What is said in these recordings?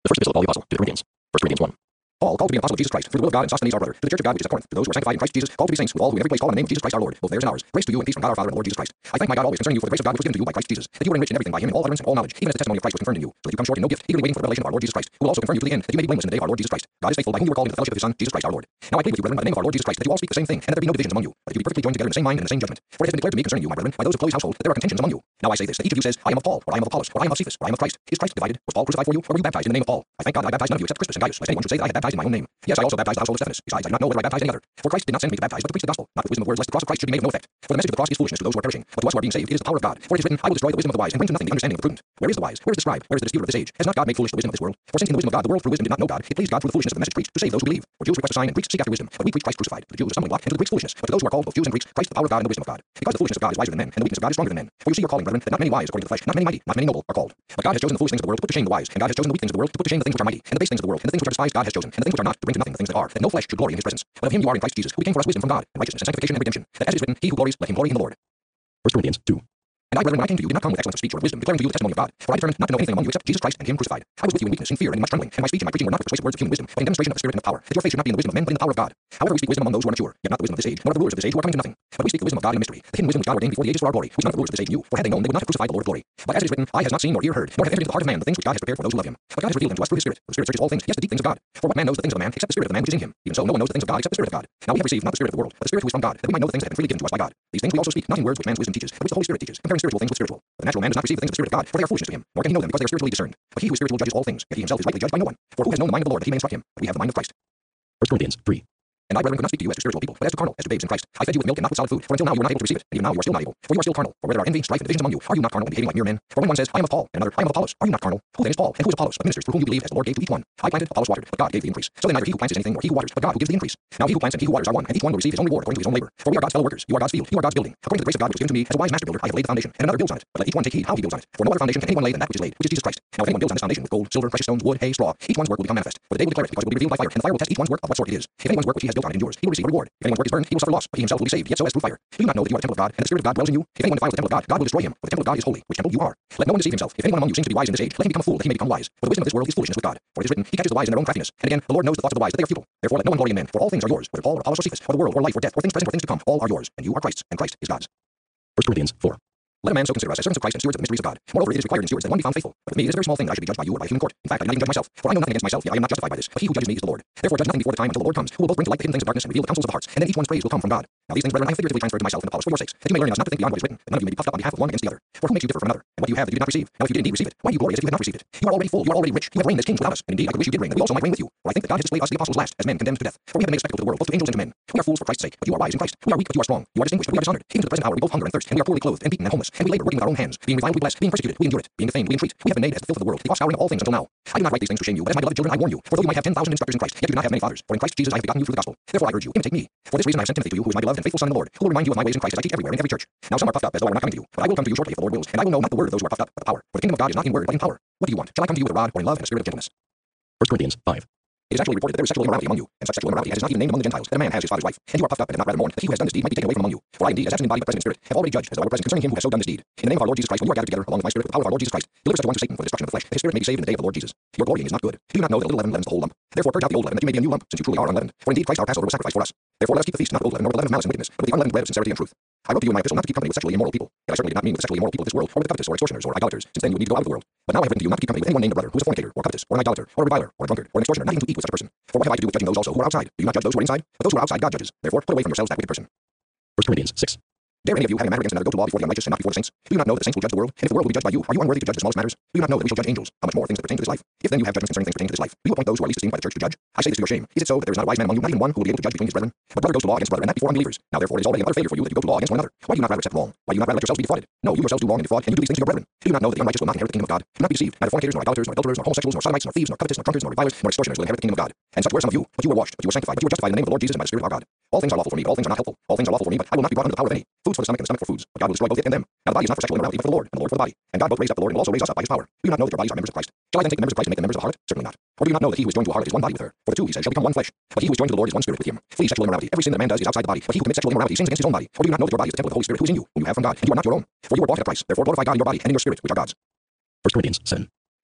The first epistle of Paul the Apostle to the Corinthians. 1 Corinthians 1. Paul, called to be an apostle of Jesus Christ, through the will of God and Sosthenes our brother, to the church of God which is at Corinth, to those who are sanctified in Christ Jesus, called to be saints, with all who in every place call on the name of Jesus Christ our Lord, both theirs and ours. Grace to you and peace from God our Father and the Lord Jesus Christ. I thank my God always concerning you for the grace of God which was given to you by Christ Jesus, that you were enriched in everything by him in all utterance and all knowledge, even as the testimony of Christ was confirmed in you, so that you come short in no gift, eagerly waiting for the revelation of our Lord Jesus Christ, who will also confirm you to the end, that you may be blameless in the day of our Lord Jesus Christ. God is faithful, by whom you were called into the fellowship of his Son, Jesus Christ our Lord. Now I plead with you, brethren, by the name of our Lord Jesus Christ, that you all speak the same thing, and that there be no divisions among you, but that you be perfectly joined together in the same mind and in the same judgment. For it has been declared to me concerning you, my brethren, by those of Chloe's household, that there are contentions among you. Now I say this, that each of you says, I am of Paul, or I am of Apollos, or I am of Cephas, or I am of Christ. Is Christ divided? Was Paul crucified for you, or were you baptized in the name of Paul? I thank God that I baptized none of you except Crispus and Gaius, lest anyone should say that I had baptized in my own name. Yes, I also baptized the household of Stephanas. Besides, I do not know whether I baptized any other. For Christ did not send me to baptize, but to preach the gospel, not with wisdom of words, lest the cross of Christ should be made of no effect. For the message of the cross is foolishness to those who are perishing, but to us who are being saved, it is the power of God. For it is written, I will destroy the wisdom of the wise, and bring to nothing the understanding of the prudent. Where is the wise? Where is the scribe? Where is the disputer of this age? Has not God made foolish the wisdom of this world? For since in the wisdom of God the world through wisdom did not know God, it pleased God through the foolishness of the message preached to save those who believe. For Jews request a sign, and Greeks seek after wisdom, but we preach Christ crucified. To the Jews a stumbling block, and to the Greeks foolishness. But to those who are called, both Jews and Greeks, Christ the power of God and the wisdom of God. Because the foolishness of God is wiser than men, and the weakness of God is stronger than men. For you see your calling, brethren, that not many wise according to the flesh, not many mighty, not many noble are called. But God has chosen the foolish things of the world to put to shame the wise, and God has chosen the weak things of the world to put to shame the things which are mighty, and the base things of the world, and the things which are despised God has chosen, and the things which are not to bring to nothing the things that are, that no flesh should glory in his presence. But of him you are in Christ Jesus, who became for us wisdom from God, and righteousness and sanctification and redemption, that as it is written, he who glories, let him glory in the Lord. 1 Corinthians 2. And I, brethren, when I came to you, did not come with excellence of speech or of wisdom, declaring to you the testimony of God. For I determined not to know anything among you except Jesus Christ and him crucified. I was with you in weakness, in fear, and in much trembling, and my speech and my preaching were not with persuasive words of human wisdom, but in demonstration of the Spirit and of power, that your faith should not be in the wisdom of men, but in the power of God. However, we speak wisdom among those who are mature, yet not the wisdom of this age, nor of the rulers of this age who are coming to nothing. But we speak the wisdom of God in a mystery, the hidden wisdom which God ordained before the ages for our glory, which none of the rulers of this age knew, for had they known, they would not have crucified the Lord of glory. But as it is written, eye has not seen nor ear heard, nor have entered into the heart of man the things which God has prepared for those who love him. But God has revealed them to us through his Spirit. For the Spirit searches all things, yes, the deep things of God. For what man knows the things of a man, except the spirit of the man which is in him? Even so, no one knows the things of God except the Spirit of God. Now we have received not the spirit of the world, but the Spirit who is from God, that we might know the things that have been freely given to us by God. These things we also speak, not in words which man's wisdom teaches, but which the Holy Spirit teaches, comparing spiritual things with spiritual. But the natural man does not receive the things of the Spirit of God, for they are foolishness to him, nor can he know them because they are spiritually discerned. But he who is spiritual judges all things, yet he himself is rightly judged by no one. For who has known the mind of the Lord that he may instruct him? But we have the mind of Christ. 1 Corinthians 3. And I, brethren, could not speak to you as to spiritual people, but as to carnal, as to babes in Christ. I fed you with milk and not with solid food, for until now you were not able to receive it, and even now you are still not able, for you are still carnal. For where there are envy, strife, and divisions among you, are you not carnal and behaving like mere men? For when one says, I am of Paul, and another, I am of Apollos, are you not carnal? Who then is Paul, and who is Apollos, but ministers through whom you believe, as the Lord gave to each one? I planted, Apollos watered, but God gave the increase. So then neither he who plants is anything, nor he who waters, but God who gives the increase. Now he who plants and he who waters are one, and each one will receive his own reward according to his own labor. For we are God's fellow workers, you are God's field, you are God's building. According to the grace of God which was given to me, as a wise master builder, I have laid the foundation, and another builds on it. But let each one take heed how he builds on it. For no other foundation can anyone lay than that which is laid, which is Jesus Christ. Now if anyone builds on this foundation with gold, silver, precious stones, wood, hay, straw, each one's work will become manifest. For the day will declare it, because it will be revealed by fire, and the fire will test each one's work of what sort it is. If anyone's work which he has built on it endures, he will receive a reward. If anyone's work is burned, he will suffer loss, but he himself will be saved, yet so as through fire. Do you not know that you are the temple of God, and the Spirit of God dwells in you? If anyone defiles the temple of God, God will destroy him. For the temple of God is holy, which temple you are. Let no one deceive himself. If anyone among you seems to be wise in this age, let him become a fool, that he may become wise. For the wisdom of this world is foolishness with God. For it is written, he catches the wise in their own craftiness. And again, the Lord knows the thoughts of the wise, that they are futile. Therefore let no one glory in men, for all things are yours, whether Paul or Apollos or Cephas, or the world, or life, or death, or things present, or things to come, all are yours, and you are Christ's, and Christ is God's. 1 Corinthians 4. Let a man so consider us as servants of Christ and stewards of the mysteries of God. Moreover, it is required in stewards that one be found faithful. But with me it is a very small thing that I should be judged by you or by a human court. In fact, I do not even judge myself, for I know nothing against myself, yet I am not justified by this. But he who judges me is the Lord. Therefore judge nothing before the time until the Lord comes, who will both bring to light the hidden things of darkness and reveal the counsels of the hearts. And then each one's praise will come from God. Now these things, brethren, I have figuratively transferred to myself and Apollos for your sakes, that you may learn in us not to think beyond what is written, that none of you may be puffed up on behalf of one against the other. For who makes you differ from another? And what do you have that you did not receive? Now if you did indeed receive it, why do you glory as if you had not received it? You are already full, you are already rich, you have reigned as kings without us. And indeed, I could wish you did reign, that we also might reign with you. For I think that God has displayed us the apostles last, as men condemned to death. For we have been made a spectacle to the world, both to angels and to men. We are fools for Christ's sake, but you are wise in Christ. We are weak, but you are strong. You are distinguished, but we are dishonored. Even to the present hour we both hunger and thirst, and we are poorly clothed and beaten and homeless, and we labor, working with our own hands. Being reviled, we bless. Being persecuted, we endure it. Being defamed, we entreat. We have been made as the filth of the world, the offscouring of all things until now. I do not write these things to shame you, but as my beloved children I warn you. For though you might have 10,000 instructors in Christ, yet you do not have many fathers. For in Christ Jesus I have begotten you through the gospel. Therefore I urge you, imitate me. For this reason I have sent Timothy to you, who is my beloved and faithful son in the Lord, who will remind you of my ways in Christ as I teach everywhere in every church. Now some are puffed up as though I were not coming to you, but I will come to you shortly if the Lord wills, and I will know not the word of those who are puffed up, but the power. For the kingdom of God is not in word, but in power. What do you want? Shall I come to you with a rod, or in love and a spirit of gentleness? 1 Corinthians 5. It is actually reported that there is sexual immorality among you, and such sexual immorality as is not even named among the Gentiles, that a man has his father's wife, and you are puffed up and have not rather mourned, that he who has done this deed might be taken away from among you. For I indeed, as absent in body but present in spirit, have already judged, as though I were present concerning him who has so done this deed. In the name of our Lord Jesus Christ, when you are gathered together along with my spirit with the power of our Lord Jesus Christ, deliver such a one to Satan for the destruction of the flesh, that his spirit may be saved in the day of the Lord Jesus. Your glorying is not good. Do you not know that little leaven leavens the whole lump? Therefore purge out the old leaven, that you may be a new lump, since you truly are unleavened. For indeed Christ our Passover was sacrificed for us. Therefore let us keep the feast not with old leaven, nor with leaven of malice and wickedness, but with the unleavened bread of sincerity and truth. I wrote to you in my epistle not to keep company with sexually immoral people. Yet I certainly did not mean with sexually immoral people of this world, or with covetous, or extortioners, or idolaters, since then you would need to go out of the world. But now I have written to you not to keep company with anyone named a brother, who is a fornicator, or covetous, or an idolater, or a reviler, or a drunkard, or an extortioner, not even to eat with such a person. For what have I to do with judging those also who are outside? Do you not judge those who are inside? But those who are outside God judges. Therefore put away from yourselves that wicked person. 1 Corinthians 6. Dare any of you, having a matter against another, go to law before the unrighteous and not before the saints? Do you not know that the saints will judge the world? And if the world will be judged by you, are you unworthy to judge the smallest matters? Do you not know that we shall judge angels? How much more things that pertain to this life? If then you have judgments concerning things pertaining to this life, do you appoint those who are least esteemed by the church to judge? I say this to your shame. Is it so that there is not a wise man among you, not even one who will be able to judge between his brethren? But brother goes to law against brother, and that before unbelievers. Now therefore it is already an utter failure for you that you go to law against one another. Why do you not rather accept wrong? Why do you not rather let yourselves be defrauded? No, you yourselves do wrong and defraud, and you do these things to your brethren. Do you not know that the unrighteous will not inherit the kingdom of God? Do not be deceived. Neither fornicators, nor idolaters, nor adulterers, nor homosexuals, nor sodomites, nor thieves, nor covetous, nor drunkards, nor revilers, nor extortioners will inherit the kingdom of God. And such were some of you, but you were washed, but you were sanctified, but you were justified in the name of the Lord Jesus and by the Spirit of our God. All things are lawful for me, but all things are not helpful. All things are lawful for me, but I will not be brought under the power of any. Foods for the stomach, and the stomach for foods, but God will destroy both it and them. Now the body is not for sexual immorality, but for the Lord, and the Lord for the body. And God both raised up the Lord and will also raise us up by his power. Do you not know that your bodies are members of Christ? Shall I then take the members of Christ and make them members of a harlot? Certainly not. Or do you not know that he who is joined to a harlot is one body with her? For the two, he says, shall become one flesh. But he who is joined to the Lord is one spirit with him. Flee sexual immorality. Every sin that man does is outside the body, but he who commits sexual immorality sins against his own body. Or do you not know that your body is the temple of the Holy Spirit who is in you, whom you have from God, and you are not your own? For you were bought at a price. Therefore glorify God in your body and in your spirit, which are God's. 1 Corinthians 7.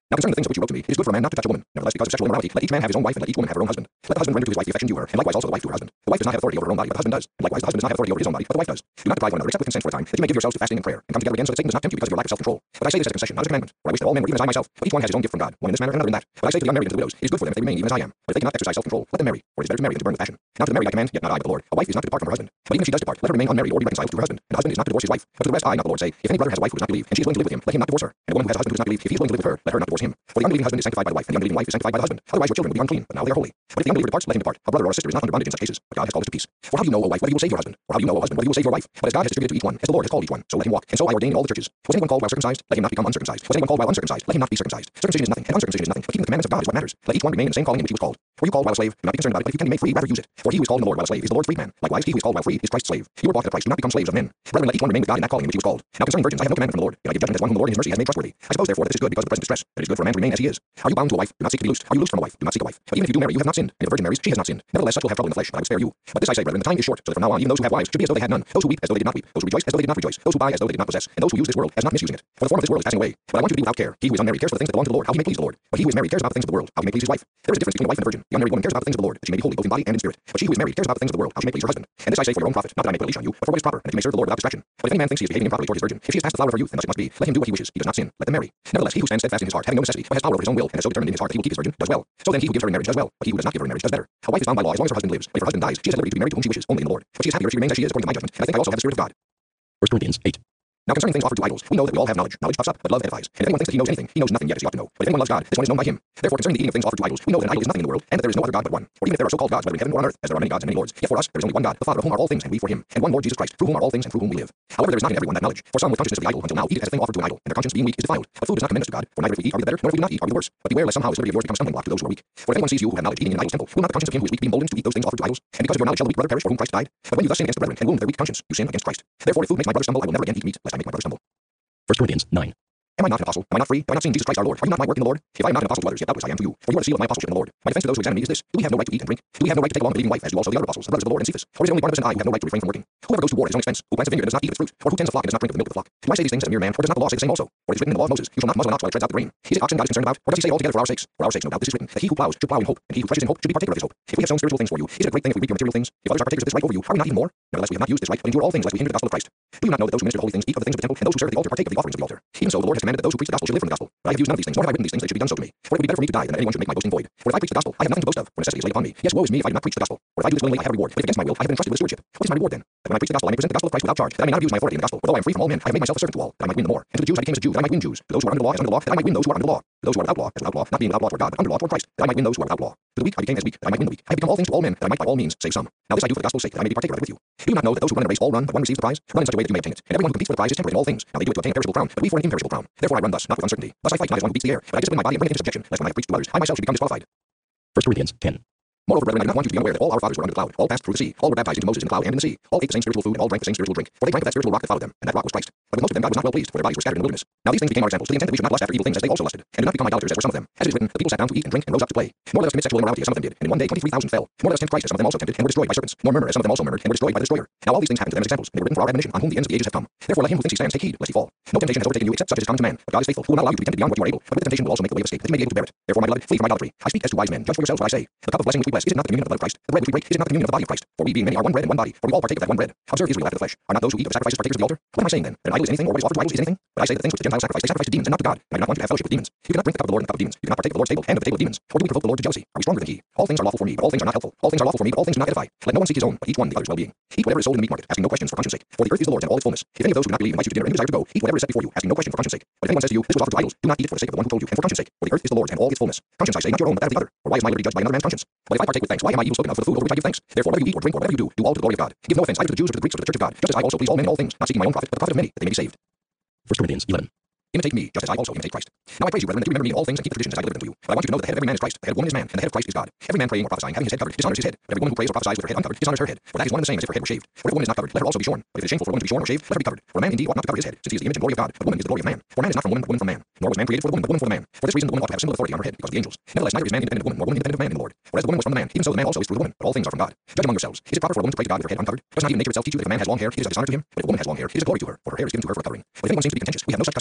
Now concerning the things of which you wrote to me, it is good for a man not to touch a woman. Nevertheless, because of sexual immorality, let each man have his own wife, and let each woman have her own husband. Let the husband render to his wife the affection due her, and likewise also the wife to her husband. The wife does not have authority over her own body, but the husband does. And likewise, the husband does not have authority over his own body, but the wife does. Do not deprive one another except with consent for a time, that you may give yourselves to fasting and prayer, and come together again so that Satan does not tempt you because of your lack of self-control. But I say this as a concession, not as a commandment. For I wish that all men were even as I myself, but each one has his own gift from God, one in this manner and another in that. But I say to the unmarried and to the widows, it is good for them if they remain even as I am. But if they cannot exercise self-control, let them marry, for it is better to marry than to burn with passion. Now to the married I command, yet not I, but the Lord. A wife is not to depart from her husband. But even if she does depart, let her remain unmarried or be reconciled to her husband. And the husband is not to divorce his wife. But to the rest I, not the Lord, say, if any brother has a wife who does not believe, and she is willing to live with him, let him not divorce her. And a woman who has a husband who does not believe, if he is willing to live with her, let her not divorce him. For the unbelieving husband is sanctified by the wife, and the unbelieving wife is sanctified by the husband. Otherwise your children would be unclean, but now they are holy. But if the unbeliever departs, let him depart. A brother or a sister is not under bondage in such cases, but God has called us to peace. For how do you know, O wife, whether you will save your husband? Or how do you know, O husband, whether you will save your wife? But as God has distributed to each one, as the Lord has called each one, so let him walk. And so I ordain in all the churches. Was anyone called while circumcised? Let him not become uncircumcised. Was anyone called while uncircumcised? Let him not be circumcised. Circumcision is nothing, and uncircumcision is nothing, but keeping the commandments of God is what matters. Let each one remain in the same calling in which he was called. Were you called while a slave? Do not be concerned about it, but if you can be made free, rather use it. For he who is called in the Lord while a slave is the Lord's freedman. Likewise, he who is called while free is Christ's slave. You were bought at a price, do not become slaves of men. Brethren, let each one remain with God in that calling in which he was called. Now concerning virgins, I have no commandment from the Lord, yet I give judgment as one whom the Lord in his mercy has made trustworthy. I suppose therefore that this is good because of the present distress, that it is good for a man to remain as he is. Are you bound to a wife? Do not seek to be loosed. Are you loosed from a wife? Do not seek a wife. But even if you do marry, you have not sinned. And if a virgin marries, she has not sinned. Nevertheless, such will have trouble in the flesh, but I would spare you. But this I say, brethren, the time is short, so that from now on even those who have wives should be as though they had none. Those who weep as though they did not weep. Those who rejoice as though they did not rejoice. Those who buy as though they did not possess. And those who use this world as not misusing it. For the form of this world is passing away. But I want you to be without care. He who is unmarried cares for the things that belong to the Lord, how he may please the Lord. But he who is married cares about the things of the world, how he may please his wife. There is a difference between a wife and a virgin. The unmarried woman cares about the things of the Lord, that she may be holy both in body and in spirit. But she who is married cares about the things of the world, how she may please her husband. And this I say for your own profit, not that I may put a leash on you, but for what is proper, and that you may serve the Lord without distraction. But if any man thinks he is behaving improperly toward his virgin, if she is past the flower of her youth, and thus it must be, let him do what he wishes. He does not sin. Let them marry. Nevertheless, he who stands steadfast in his heart, having no necessity, but has power over his own will, and is so determined in his heart that he will keep his virgin, does well. So then he who gives her in marriage does well, but he who does not give her in marriage does better. A wife is bound by law as long as her husband lives, but if her husband dies, she is at liberty to be married to whom she wishes, only in the Lord. But she is happier if she remains as she is according to my judgment, and I think I also have the Spirit of God. 1 Corinthians 8. Now concerning things offered to idols, we know that we all have knowledge. Knowledge puffs up, but love edifies. And if anyone thinks that he knows anything, he knows nothing yet as he ought to know. But if anyone loves God, this one is known by him. Therefore concerning the eating of things offered to idols, we know that an idol is nothing in the world, and that there is no other God but one. For even if there are so-called gods, whether in heaven or on earth, as there are many gods and many lords, yet for us there is only one God, the Father of whom are all things, and we for him, and one Lord Jesus Christ, through whom are all things and through whom we live. However, there is not in everyone that knowledge. For some with consciousness of the idol until now eat it as a thing offered to an idol, and their conscience being weak is defiled. But food does not commend us to God, for neither if we eat are we the better, nor if we do not eat are we the worse. But beware lest somehow this liberty of yours become a stumbling block to those who are weak. For if anyone sees you who have knowledge eating in an idol's temple, will not the conscience of him who is weak be emboldened to eat those things offered to idols? And because of your knowledge shall the weak brother perish for whom Christ died? But when you thus sin against the brethren and wound their weak conscience, you sin against Christ. Therefore if food makes my brother stumble, I will never again eat meat, lest I make my brother stumble. 1 Corinthians 9. Am I not an apostle? Am I not free? Have I not seen Jesus Christ our Lord? Are you not my work in the Lord? If I am not an apostle to others, yet doubtless I am to you. For you are the seal of my apostleship in the Lord. My defense to those who examine me is this: do we have no right to eat and drink? Do we have no right to take along the believing wife, as do also the other apostles, the brothers of the Lord and Cephas? Or is it only Barnabas and I who have no right to refrain from working? Whoever goes to war at his own expense, who plants a vineyard and does not eat of its fruit, or who tends a flock and does not drink of the milk of the flock? Do I say these things as a mere man, or does not the law say the same also? For it is written in the law of Moses, you shall not muzzle an ox while it treads out the grain. Is it oxen God is concerned about? Or does he say altogether for our sakes? For our sakes, no doubt this is written, that he who plows should plow in hope, and he who threshes in hope should be partaker of his hope. If we have sown spiritual things for you, is it a great thing if we reap your material things? If others are partakers of this right over you, are we not even more? Nevertheless, we have not used this right, but endure all things lest we hinder the gospel of Christ. Do you not know that those who minister the holy things eat of the things of the temple, and those who serve at the altar partake of the offerings of the altar? Even so, the Lord has commanded that those who preach the gospel should live from the gospel. But I have used none of these things, nor have I written these things that should be done so to me. For it would be better for me to die than that anyone should make my boasting void. For if I preach the gospel, I have nothing to boast of, for necessity is laid upon me. Yes, woe is me if I do not preach the gospel. For if I do this willingly, I have a reward. But if against my will, I have been entrusted with a stewardship. What is my reward then? That when I preach the gospel, I may present the gospel of Christ without charge, that I may not abuse my authority in the gospel. For though I am free from all men, I have made myself a servant to all, that I might win the more. And to the Jews I became as a Jew, that I might win Jews. To those who are under the law as under the law, that I might win those who are under the law. To those who are without law as without law, not being without law toward God, but under law toward Christ, that I might win those who are without law. To the weak I became as weak, that I might win the weak. I have become all things to all men, that I might by all means save some. Now this I do for the gospel's sake, that I may be partaker of it with you. Do you not know that those who run in a race all run, but one receives the prize? Run in such a way that you may obtain it. And everyone who competes for the prize is temperate in all things. Now they do it to obtain a perishable crown, but we for an imperishable crown. Therefore I run thus, not with uncertainty. Thus I fight not as one who beats the air, but I discipline my body and bring it into subjection, lest when I have preached to others, I myself should become disqualified. 1 Corinthians 10. Moreover, brethren, I do not want you to be unaware that all our fathers were under the cloud, all passed through the sea, all were baptized into Moses in the cloud and in the sea, all ate the same spiritual food, and all drank the same spiritual drink. For they drank of that spiritual rock that followed them, and that rock was Christ. But with most of them God was not well pleased, for their bodies were scattered in the wilderness. Now these things became our examples, to the intent that we should not lust after evil things as they also lusted, and do not become idolaters as were some of them. As it is written, the people sat down to eat and drink and rose up to play. Nor let us commit sexual immorality as some of them did, and in one day 23,000 fell. Nor let us tempt Christ as some of them also tempted, and were destroyed by serpents. Nor murmur as some of them also murmured, and were destroyed by the destroyer. Now all these things happened to them as examples, and they were written for our admonition, on whom the ends of the ages have come. Therefore let him who thinks he stands take heed, lest he fall. No temptation has overtaken you except such as is common to man. But God is faithful, who will not allow you to be tempted beyond what you are able, but with temptation will also make the way of escape, that you may be able to bear it. Therefore, my beloved, flee from idolatry. I speak as to wise men. Judge for yourselves what I say. The cup of blessing which we bless, is it not the communion of the blood of Christ? The bread which we break, is it not the communion of the body of Christ? For we being many are one bread and one body, for we all partake of that one bread. Observe Israel after the flesh. Are not those who eat of the sacrifices partakers of the altar? What am I saying then? That an idol is anything, or what is offered to idols is anything? But I say that the things which the Gentiles sacrifice, they sacrifice to demons and not to God. And I do not want you to have fellowship with demons. You cannot drink the cup of the Lord and the cup of demons. You cannot partake of the Lord's table and of the table of demons. Or do we provoke the Lord to jealousy? Are we stronger than he? All things are lawful for me, but all things are not helpful. All things are lawful for me, but all things do not edify. Let no one seek his own, but each one the other's well-being. Eat whatever is sold in the meat market, asking no questions for conscience sake. For the earth is the Lord's and all its fullness. If any of those who do not believe invite you to dinner and desire to go, eat whatever is set before you, asking no question for conscience sake. But if anyone says to you, this was offered to idols, do not eat it for the sake of the one who told you, and for conscience sake. For the earth is the Lord's and all its fullness. Conscience I say, not your own, but that of the other. Or why is my liberty judged by another man's conscience? But if I partake with thanks, why am I evil spoken of for the food over which I give thanks? Therefore, whatever you eat or drink or whatever you do all to the glory of God. Give no offense either to the Jews or to the Greeks or to the church of God, just as I also please all men in all things, not seeking my own profit, but the profit of many, that they may be saved. 1 Corinthians 11. Imitate me, just as I also imitate Christ. Now I praise you, brethren, that you remember me in all things and keep the traditions as I delivered them to you. But I want you to know that the head of every man is Christ, the head of woman is man, and the head of Christ is God. Every man praying or prophesying, having his head covered, dishonors his head. But every woman who prays or prophesies with her head uncovered, dishonors her head. For that is one and the same as if her head were shaved. For if a woman is not covered, let her also be shorn. But if it is shameful for a woman to be shorn or shaved, let her be covered. For a man indeed ought not to cover his head, since he is the image and glory of God, but woman is the glory of man. For man is not from woman, but woman from man. Nor was man created for the woman, but woman for the man. For this reason the woman ought to have a symbol of authority on her head, because of the angels. Nevertheless, neither is man independent of woman, nor woman independent of man in the Lord. For as the woman was from the man, even so the man also is through the woman. But all things are from God. Judge among yourselves. Is it proper for a woman to pray to God with her head uncovered? Does not even nature itself teach you that if a man has long hair, it is a dishonor to him? But if a woman has long hair, it is a glory to her, for her hair is given to her for a covering. But if anyone seems to be contentious, we have no such custom, nor do the churches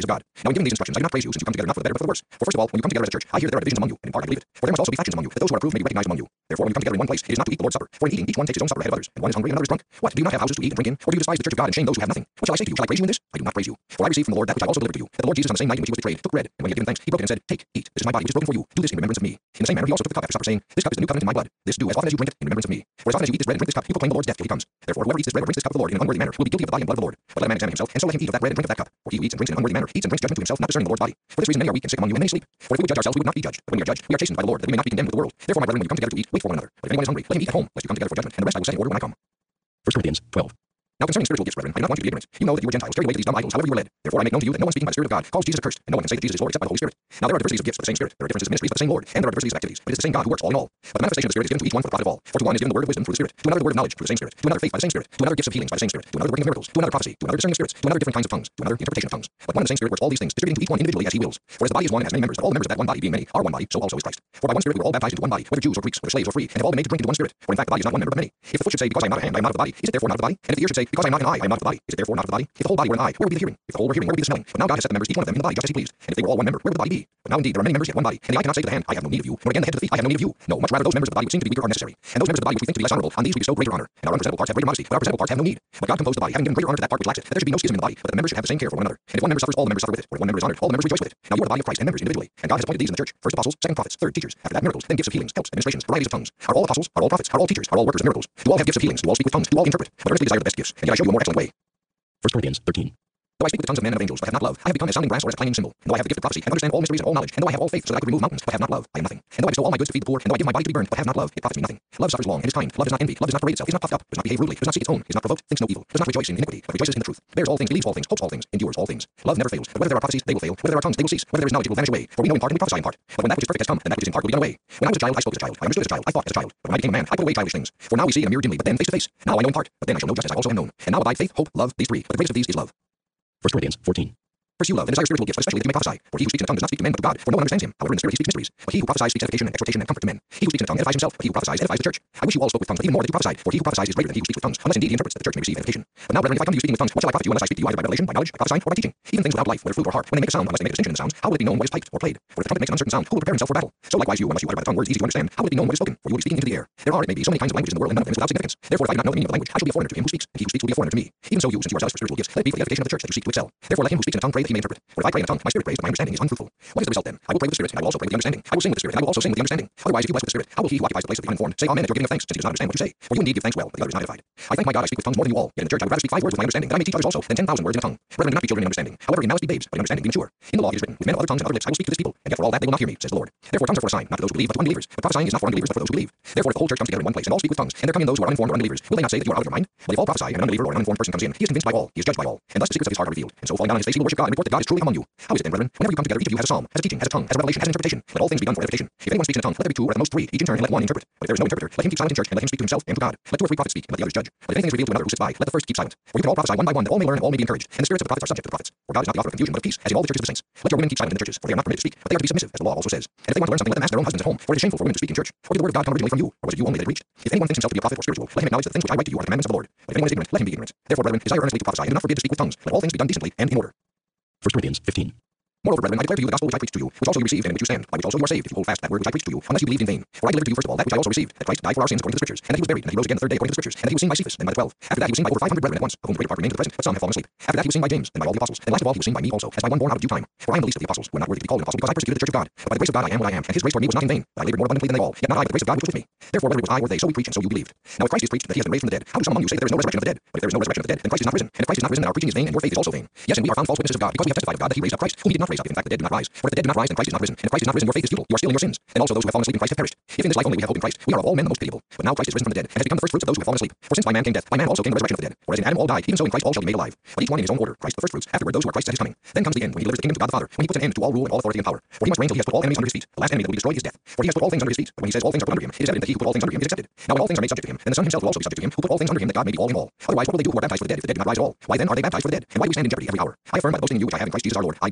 of God. Now, in giving these instructions, I do not praise you, since you come together not for the better, but for the worse. For first of all, when you come together as a church, I hear that there are divisions among you, and in part I believe it. For there must also be factions among you, that those who are approved may be recognized among you. Therefore, when you come together in one place, it is not to eat the Lord's Supper. For in eating, each one takes his own supper ahead of others, and one is hungry and another is drunk. What? Do you not have houses to eat and drink in? Or do you despise the church of God and shame those who have nothing? What shall I say to you? Shall I praise you in this? I do not praise you. For I received from the Lord that which I also delivered to you, that the Lord Jesus on the same night in which he was betrayed took bread, and when he had given thanks, he broke it and said, Take, eat. This is my body, which is broken for you. Do this in remembrance of me. In the same manner, he also took the cup after supper, saying, This cup is the new covenant in my blood. This do as often as you drink it in remembrance of me. For as often as you eat this bread and drink this cup, you proclaim the Lord's death till he comes. Therefore, whoever eats this bread or drinks this cup of the Lord in an unworthy manner will be guilty of the body and blood of the Lord. But let a man examine himself, and so let him eat of that bread and drink of that cup. For he who eats and drinks in an unworthy manner eats and drinks judgment to himself, not discerning the Lord's body. For this reason many are weak and sick among you, and many sleep. For if we would judge ourselves, we would not be judged. But when we are judged, we are chastened by the Lord, that we may not be condemned with the world. Therefore, my brethren, when you come together to eat, wait for one another. But if anyone is hungry, let him eat at home, lest you come together for judgment. And the rest I will set in order when I come. 1 Corinthians 12. Now concerning spiritual gifts, brethren, I do not want you to be ignorant. You know that you were Gentiles, carried away to these dumb idols, however you were led. Therefore I make known to you that no one speaking by the Spirit of God calls Jesus accursed, and no one can say that Jesus is Lord except by the Holy Spirit. Now there are diversities of gifts, but the same Spirit. There are differences of ministries, but the same Lord. And there are diversities of activities, but it is the same God who works all in all. But the manifestation of the Spirit is given to each one for the profit of all. For to one is given the word of wisdom through the Spirit, to another the word of knowledge through the same Spirit, to another faith by the same Spirit, to another gifts of healings by the same Spirit, to another the working of miracles, to another prophecy, to another discerning of spirits, to another different kinds of tongues, to another interpretation of tongues. But one and the same Spirit works all these things, distributing to each one individually as he wills. For as the body is one and has many members, but all the members of that one body being many are one body, so also is Christ. For by one Spirit we were all baptized into one body, whether Jews or Greeks, whether slaves or free, and have all been made to drink into one Spirit. For in fact the body is not one member but many. If the foot should say, Because I am not a hand, I am not of the body, is it therefore not of the body? And if the ear should say, Because I am not an eye, I am not of the body, is it therefore not of the body? If the whole body were an eye, where would be the hearing? If the whole were hearing, where would be the smelling? But now God has set the members, each one of them, in the body just as he pleased. And if they were all one member, where would the body be? But now indeed there are many members yet one body. And the eye cannot say to the hand, I have no need of you, nor again the head to the feet, I have no need of you. No, much rather those members of the body which seem to be weaker are necessary. And those members of the body which we think to be less honorable, on these we bestow greater honor. And our unpresentable parts have greater modesty, but our presentable parts have no need. But God composed the body, having given greater honor to that part which lacks it, that there should be no schism in the body, but that the members should have the same care for one another. And if one member suffers, all the members suffer with it. Or if one member is honored, all the members rejoice with it. Now you are the body of Christ and members individually. And God has appointed these in the church: first apostles, second prophets, third teachers, after that miracles, then gifts of healings, helps, administrations, varieties of tongues. Are all apostles? Are all prophets? Are all teachers? Are all workers of miracles? Do all have gifts of healings? Do all speak with tongues? Do all interpret? But earnestly desire the best gifts, and yet I show you a more excellent way. 1 Corinthians 13. Though I speak with the tongues of men and of angels, but have not love, I have become as sounding brass or as a clanging cymbal. And though I have the gift of prophecy, and understand all mysteries and all knowledge, and though I have all faith, so that I could remove mountains, but have not love, I am nothing. And though I bestow all my goods to feed the poor, and though I give my body to be burned, but have not love, it profits me nothing. Love suffers long, and is kind. Love does not envy. Love does not parade itself, is not puffed up, does not behave rudely, does not seek its own, is not provoked, thinks no evil, does not rejoice in iniquity, but rejoices in the truth. Bears all things, believes all things, hopes all things, endures all things. Love never fails. But whether there are prophecies, they will fail. Whether there are tongues, they will cease. Whether there is knowledge, it will vanish away. For we know in part, and we prophesy in part. But when that which is perfect has come, then that which is in part will be done away. When I was a child, I spoke as a child. I understood as a child. I thought as a child. But when I became a man, I put away childish things. For now we see in a mirror dimly, but then face to face. Now I know in part, but then I shall know just as I also am known. And now abide faith, hope, love, these three. But the greatest of these is love. 1 Corinthians 14. Pursue love and desire spiritual gifts, but especially that you may prophesy. For he who speaks in a tongue does not speak to men but to God, for no one understands him. However, in the spirit he speaks mysteries. But he who prophesies speaks edification and exhortation and comfort to men. He who speaks in a tongue edifies himself, but he who prophesies edifies the church. I wish you all spoke with tongues, but even more that you prophesy. For he who prophesies is greater than he who speaks with tongues, unless indeed he interprets, that the church may receive edification. But now, brethren, if I come to you speaking with tongues, what shall I profit you unless I speak to you either by revelation, by knowledge, by prophesying, or by teaching? Even things without life, whether flute or harp, when they make a sound, unless they make a distinction in the sounds, how will it be known what is piped or played? For if the trumpet makes an uncertain sound, who will prepare himself for battle? So likewise you, unless you utter by the tongue words easy to understand, how will it be known what is spoken? For you will be speaking into the air. There are, it may be, so many kinds of languages in the world, and none of them is without significance. Therefore, if I do not know the meaning of the language, I shall be a foreigner to him who speaks, and he who speaks will be a foreigner to me. Even so, you, since you are zealous for spiritual gifts, let it be for the edification of the church that you seek to excel. Therefore, let him who speaks in a tongue pray that he may interpret. For if I pray in a tongue, my spirit prays, but my understanding is unfruitful. What is the result then? I will pray with the spirit, and I will also pray with the understanding. I will sing with the spirit, and I will also sing with the understanding. Otherwise, if you bless with the spirit, how will he who occupies the place of the uninformed say amen at your giving of thanks, since he does not understand what you say? For you indeed give thanks well, but the other is not edified. I thank my God I speak with tongues more than you all. Yet in the church I would rather speak 5 words with my understanding, that I may teach others also, than 10,000 words in a tongue. Brethren, do not be children in understanding. However, in malice be babes, but in understanding be mature. In the law it is written, with men of other tongues and other lips I will speak to this people, and yet for all that they will not hear me, says the Lord. Therefore tongues are for a sign, not to those who believe, but to unbelievers. But prophesying is not for unbelievers, but for those who believe. Therefore, if the whole church comes together in one place and all speak with tongues, and there come in those who are uninformed or unbelievers, will they not say that you are out of your mind? But if all prophesy, and an unbeliever or an uninformed person comes in, he is convinced by all, he is judged by all, and thus the secrets of his heart are revealed. And so falling down on his face he will worship God and report that God is truly among you. How is it then, brethren? Whenever you come together, each of you has a psalm, has a teaching, has a tongue, has a revelation, has an interpretation. Let all things be done for edification. If anyone speaks in a tongue, let there be 2 or at the most 3, each in turn, and let one interpret. But if there is no interpreter, let him keep silent in church, and let him speak to himself and to God. Let 2 or 3 prophets speak, and let the others judge. But if anything is revealed to another who sits by, let the first keep silent. For you can all prophesy one by one, that all may learn and all may be encouraged. And the spirits of the prophets are subject to the prophets. For God is not the author of confusion, but of peace, as in all the churches of the saints. Let your women keep silent in the churches, for they are not permitted to speak, but they are to be submissive, as the law also says. And if they want to learn something, let them ask their own husbands at home, for it is shameful for women to speak in church. Or did the word of God come originally from you, or was it you only that it reached? If anyone thinks himself to be a prophet or spiritual, let him acknowledge that the things which I write to you are the commandments of the Lord. But if anyone is ignorant, let him be ignorant. Therefore, brethren, desire earnestly to prophesy, and do not forbid to speak with tongues. Let all things be done decently and in order. 1 Corinthians 15. Moreover, brethren, I declare to you the gospel which I preached to you, which also you received and in which you stand, by which also you are saved, if you hold fast that word which I preached to you, unless you believed in vain. For I delivered to you first of all that which I also received, that Christ died for our sins according to the Scriptures, and that he was buried, and that he rose again the 3rd day according to the Scriptures, and that he was seen by Cephas, then by the 12. After that he was seen by over 500 brethren at once, of whom the greater part remain to the present, but some have fallen asleep. After that he was seen by James, then by all the apostles, and last of all he was seen by me also, as by one born out of due time. For I am the least of the apostles, who are not worthy to be called an apostle, because I persecuted the church of God. But by the grace of God I am what I am, and his grace toward me was not in vain. I labored more abundantly than they all, yet not I, but the grace of God which was with me. Therefore, whether it was I or they, so we preach, and so you believed. Now if Christ is preached that he has been raised from the dead, how do some among you say that there is no resurrection of the dead? But if there is no resurrection of the dead, then Christ is not risen. And if Christ is not risen, then our preaching is vain, and your faith is also vain. Yes, and we are found false witnesses of God, because we have testified of God that he raised up Christ, whom he did not raise up, if in fact the dead do not rise. For if the dead do not rise, then Christ is not risen. And if Christ is not risen, your faith is futile. You are still in your sins. And also those who have fallen asleep in Christ have perished. If in this life only we have hope in Christ, we are of all men the most pitiable. But now Christ is risen from the dead, and has become the first fruits of those who have fallen asleep. For since by man came death, by man also came the resurrection of the dead. For as in Adam all died, even so in Christ all shall be made alive. But each one in his own order. Christ the first fruits, afterward those who are Christ's at his coming. Then comes the end, when he delivers the kingdom to God the Father, when he puts an end to all rule and all authority and power. For he must reign till he has put all enemies under his feet. The last enemy that will be destroyed is death. For he has put all things under his feet. But when he says all things are put under him, it is evident that he who put all things under him is accepted. Now when all things are made subject to him, then the Son himself will also be subject to him, who put all things under him, that God may be all in all. Otherwise, what will they do who are baptized for the dead, if the dead do not rise at all? Why then are they baptized for the dead? And why do we stand in jeopardy every hour? I affirm by the boasting in you which I have in Christ Jesus our Lord, I die daily.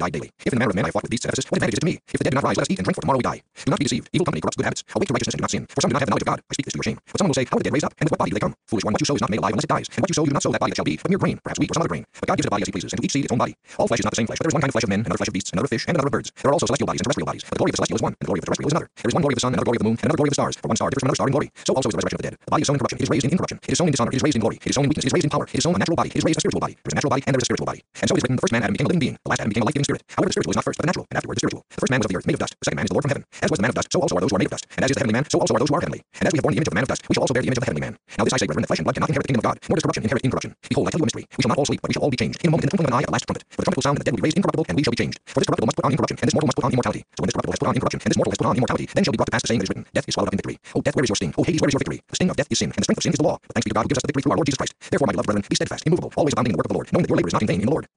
If in the manner of man I have fought with beasts at Ephesus, what advantage is it to me? If the dead do not rise, let us eat and drink, for tomorrow we die. Do not be deceived. Evil company corrupts good habits. Awake to righteousness and do not sin. For some do not have the knowledge of God. I speak this to your shame. But someone will say, how are the dead raised up? And with what body do they come? Foolish one, what you sow is not made alive unless it dies. And what you sow you do not sow that body that shall be, but mere grain, perhaps wheat or some other grain. But God gives it a body as he pleases, and to each seed its own body. All flesh is not the same flesh, but there is one kind of flesh of men, another flesh of beasts, another of fish, and another of birds. There are also celestial bodies and terrestrial bodies. But the glory of the celestial is one, and the glory of the terrestrial is another. There is one glory of the sun, another glory of the moon, and another glory of the stars. For one star differs from another star in glory. So also is the resurrection of the dead. The body is sown in corruption, it is raised in incorruption. It is sown in dishonor, it is raised in glory. It is sown in weakness, it is raised in power. It is sown a natural body, it is raised a spiritual body. There is a natural body, and there is a spiritual body. And so it is written, the first man Adam became a living being, the last Adam became a life-giving spirit. However, the spiritual is not first, but the natural, and afterward the spiritual. The first man was of the earth, made of dust. The second man is the Lord from heaven. As was the man of dust, so also are those who are made of dust. And as is the heavenly man, so also are those who are heavenly. And as we have borne the image of the man of dust, we shall also bear the image of the heavenly man. Now this I say, brethren, that flesh and blood cannot inherit the kingdom of God, nor does corruption inherit incorruption. Behold, I tell you a mystery. We shall not all sleep, but we shall all be changed. In a moment, in the twinkling of an eye, at the last trumpet. For the trumpet will sound, and the dead will be raised incorruptible, and we shall be changed. For this corruptible must put on incorruption, and this mortal must put on immortality. So when this corruptible has put on incorruption, and this mortal has put on immortality, then shall be brought to pass the saying that is written, death is swallowed up in victory. O death, where is your sting? O Hades, where is your victory? The sting of death is sin, and the strength of sin is the law. But thanks be to God who gives us the victory through our Lord Jesus Christ. Therefore, my beloved brethren, be steadfast, immovable, always abounding in the work of the Lord, knowing that your labor is not in vain in the Lord.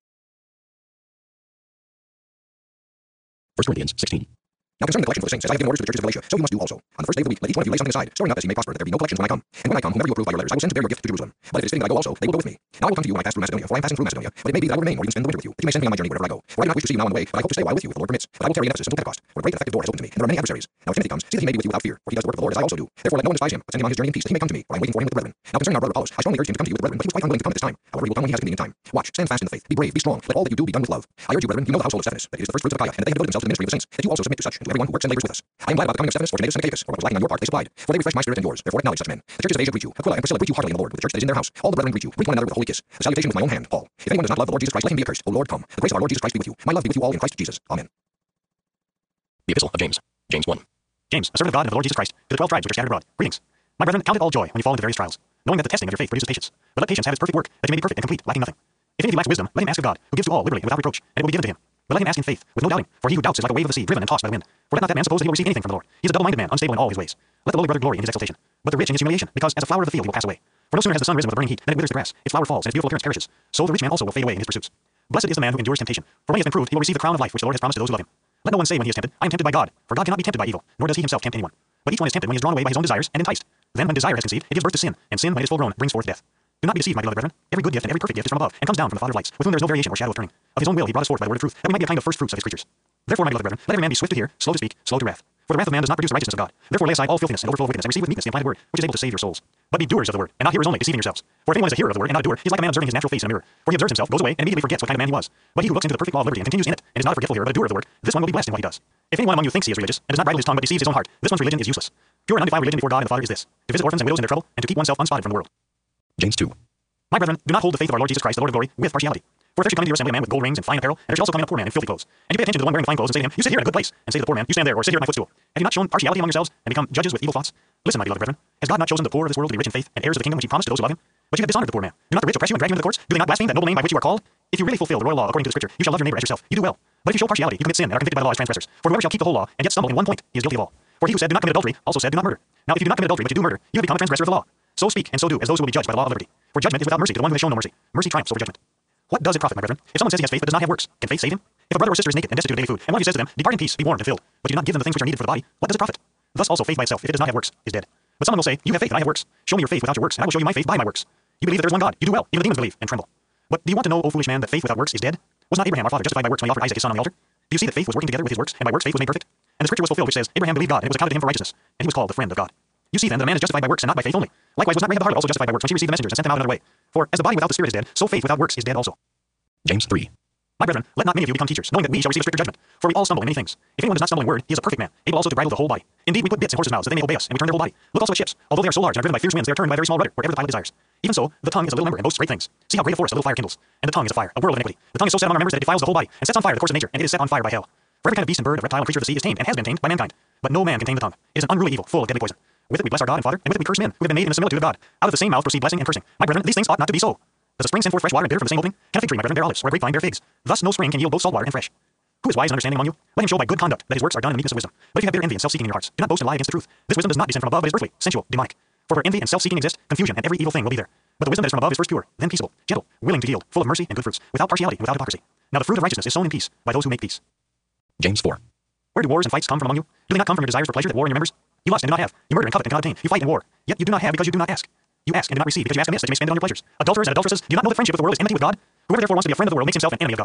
1 Corinthians 16. Now concerning the collection for the saints, as I have given orders to the churches of Galatia, so you must do also. On the first day of the week, let each one of you lay something aside, storing up as he may prosper, that there be no collections when I come. And when I come, whomever you approve by your letters, I will send to bear your gift to Jerusalem. But if it is fitting that I go also, they will go with me. Now I will come to you when I pass through Macedonia, for I am passing through Macedonia. But it may be that I will remain or even spend the winter with you, that you may send me on my journey wherever I go. For I do not wish to see you now on the way, but I hope to stay a while with you, if the Lord permits. But I will tarry in Ephesus until Pentecost, for a great and effective door has opened to me, and there are many adversaries. Now if Timothy comes, see that he may be with you without fear, for he does the work of the Lord as I also do. Therefore let no one despise him, but send him on his journey in peace, that he may come to me, for I am waiting for him with the brethren. Now concerning our brother Apollos, I strongly urged him to come to you with the brethren, but he was quite unwilling to come at this time. However, he will come when he has a convenient time. Watch, stand fast in the faith, be brave, be strong, let all that you do be done with love. I urge you, brethren, you know the household of Stephanas, that it is the first fruits of Achaia, and that they have devoted themselves to the ministry of the saints, that you also submit to such, and to everyone who works and labors with us. I am glad about the coming of Stephanas, Fortunatus, and Achaicus, for what was lacking on your part they supplied, for they refresh my spirit and yours. Therefore acknowledge such men. The churches of Asia greet you. Aquila and Priscilla greet you heartily in the Lord, with the church that is in their house. All the brethren greet you. Greet one another with a holy kiss. A salutation with my own hand, Paul. If anyone does not love the Lord Jesus Christ, let him be accursed. O Lord, come. The grace of our Lord Jesus Christ be with you. My love be with you all in Christ Jesus. Amen. The Epistle of James. James 1. James, a servant of God and of the Lord Jesus Christ, to the 12 tribes which are scattered abroad. Greetings. My brethren, count it all joy when you fall into various trials, knowing that the testing of your faith produces patience. But let patience have its perfect work, that you may be perfect and complete, lacking nothing. If any of you lacks wisdom, let him ask of God, who gives to all liberally and without reproach, and it will be given to him. But let him ask in faith, with no doubting, for he who doubts is like a wave of the sea, driven and tossed by the wind. For let not that man suppose that he will receive anything from the Lord. He is a double-minded man, unstable in all his ways. Let the lowly brother glory in his exaltation, but the rich in his humiliation, because as a flower of the field he will pass away. For no sooner has the sun risen with a burning heat, than it withers the grass, its flower falls, and its beautiful appearance perishes. So the rich man also will fade away in his pursuits. Blessed is the man who endures temptation, for when he has been proved, he will receive the crown of life which the Lord has promised to those who love him. Let no one say when he is tempted, I am tempted by God, for God cannot be tempted by evil, nor does he himself tempt anyone. But each one is tempted when he is drawn away by his own desires and enticed. Then when desire has conceived, it gives birth to sin, and sin, when it is full grown, brings forth death. Do not be deceived, my beloved brethren. Every good gift and every perfect gift is from above, and comes down from the Father of lights, with whom there is no variation or shadow of turning. Of his own will he brought us forth by the word of truth, that we might be a kind of first fruits of his creatures. Therefore, my beloved brethren, let every man be swift to hear, slow to speak, slow to wrath. For the wrath of man does not produce the righteousness of God. Therefore lay aside all filthiness and overflow of wickedness, and receive with meekness the implanted word, which is able to save your souls. But be doers of the word, and not hearers only, deceiving yourselves. For if anyone is a hearer of the word and not a doer, he is like a man observing his natural face in a mirror. For he observes himself, goes away, and immediately forgets what kind of man he was. But he who looks into the perfect law of liberty and continues in it, and is not a forgetful hearer, but a doer of the word, this one will be blessed in what he does. If anyone among you thinks he is religious, and does not bridle his tongue but deceives his own heart, this one's religion is useless. Pure and undefiled religion before God and the Father is this: to visit orphans and widows in their trouble, and to keep oneself unspotted from the world. James 2. My brethren, do not hold the faith of our Lord Jesus Christ, the Lord of glory, with partiality. For if there should come into your assembly a man with gold rings and fine apparel, and there should also come in a poor man in filthy clothes, and you pay attention to the one wearing the fine clothes, and say to him, you sit here in a good place, and say to the poor man, you stand there, or sit here at my footstool. Have you not shown partiality among yourselves, and become judges with evil thoughts? Listen, my beloved brethren, has God not chosen the poor of this world to be rich in faith, and heirs of the kingdom which he promised to those who love him? But you have dishonored the poor man. Do not the rich oppress you and drag you into the courts? Do they not blaspheme that noble name by which you are called? If you really fulfill the royal law according to the scripture, you shall love your neighbor as yourself. You do well. But if you show partiality, you commit sin, and are convicted by the law as transgressors. For whoever shall keep the whole law, and yet stumble in one point, he is guilty of all. For he who said, do not commit adultery, also said, do not murder. Now if you do not commit adultery, but you do murder, you have become a transgressor of the law. So speak, and so do, as those who will be judged by the law of liberty. For judgment is without mercy to the one who has shown no mercy. Mercy triumphs over judgment. What does it profit, my brethren, if someone says he has faith but does not have works? Can faith save him? If a brother or sister is naked and destitute of daily food, and one of you says to them, depart in peace, be warmed and filled, but you do not give them the things which are needed for the body, what does it profit? Thus also faith by itself, if it does not have works, is dead. But someone will say, you have faith and I have works. Show me your faith without your works, and I will show you my faith by my works. You believe that there is one God. You do well. Even the demons believe and tremble. But do you want to know, O foolish man, that faith without works is dead? Was not Abraham our father justified by works when he offered Isaac his son on the altar? Do you see that faith was working together with his works, and by works faith was made perfect? And the scripture was fulfilled which says, Abraham believed God, and it was accounted to him for righteousness, and he was called the friend of God. You see then that a man is justified by works and not by faith only. Likewise was not Rahab the harlot also justified by works when she received the messengers and sent them out another way? For as the body without the spirit is dead, so faith without works is dead also. James 3. My brethren, let not many of you become teachers, knowing that we shall receive a stricter judgment. For we all stumble in many things. If anyone does not stumble in word, he is a perfect man, able also to bridle the whole body. Indeed, we put bits in horses' mouths that they may obey us, and we turn their whole body. Look also at ships. Although they are so large and are driven by fierce winds, they are turned by a very small rudder, wherever the pilot desires. Even so, the tongue is a little member and boasts great things. See how great a force a little fire kindles. And the tongue is a fire, a world of iniquity. The tongue is so set among our members that it defiles the whole body, and sets on fire the course of nature, and it is set on fire by hell. For every kind of beast and bird, of reptile and creature of the sea is tamed, and has been tamed by mankind. But no man can tame the tongue. It is an unruly evil, full of deadly poison. With it we bless our God and Father, and with it we curse men, who have been made in the similitude of God. Out of the same mouth proceed blessing and cursing. My brethren, these things ought not to be so. Does a spring send forth fresh water and bitter from the same opening? Can a fig tree, my brethren, bear olives, or a grapevine bear figs? Thus no spring can yield both salt water and fresh. Who is wise and understanding among you? Let him show by good conduct that his works are done in the meekness of wisdom. But if you have bitter envy and self-seeking in your hearts, do not boast and lie against the truth. This wisdom does not descend from above, but is earthly, sensual, demonic. For where envy and self-seeking exist, confusion and every evil thing will be there. But the wisdom that is from above is first pure, then peaceable, gentle, willing to yield, full of mercy and good fruits, without partiality and without hypocrisy. Now the fruit of righteousness is sown in peace by those who make peace. James 4. Where do wars and fights come from among you? Do they not come from your desires for pleasure that war in your members? You lust and do not have. You murder and covet and cannot obtain. You fight and war. Yet you do not have because you do not ask. You ask and do not receive because you ask amiss that you may spend it on your pleasures. Adulterers and adulteresses, do you not know that friendship with the world is enmity with God? Whoever therefore wants to be a friend of the world makes himself an enemy of God.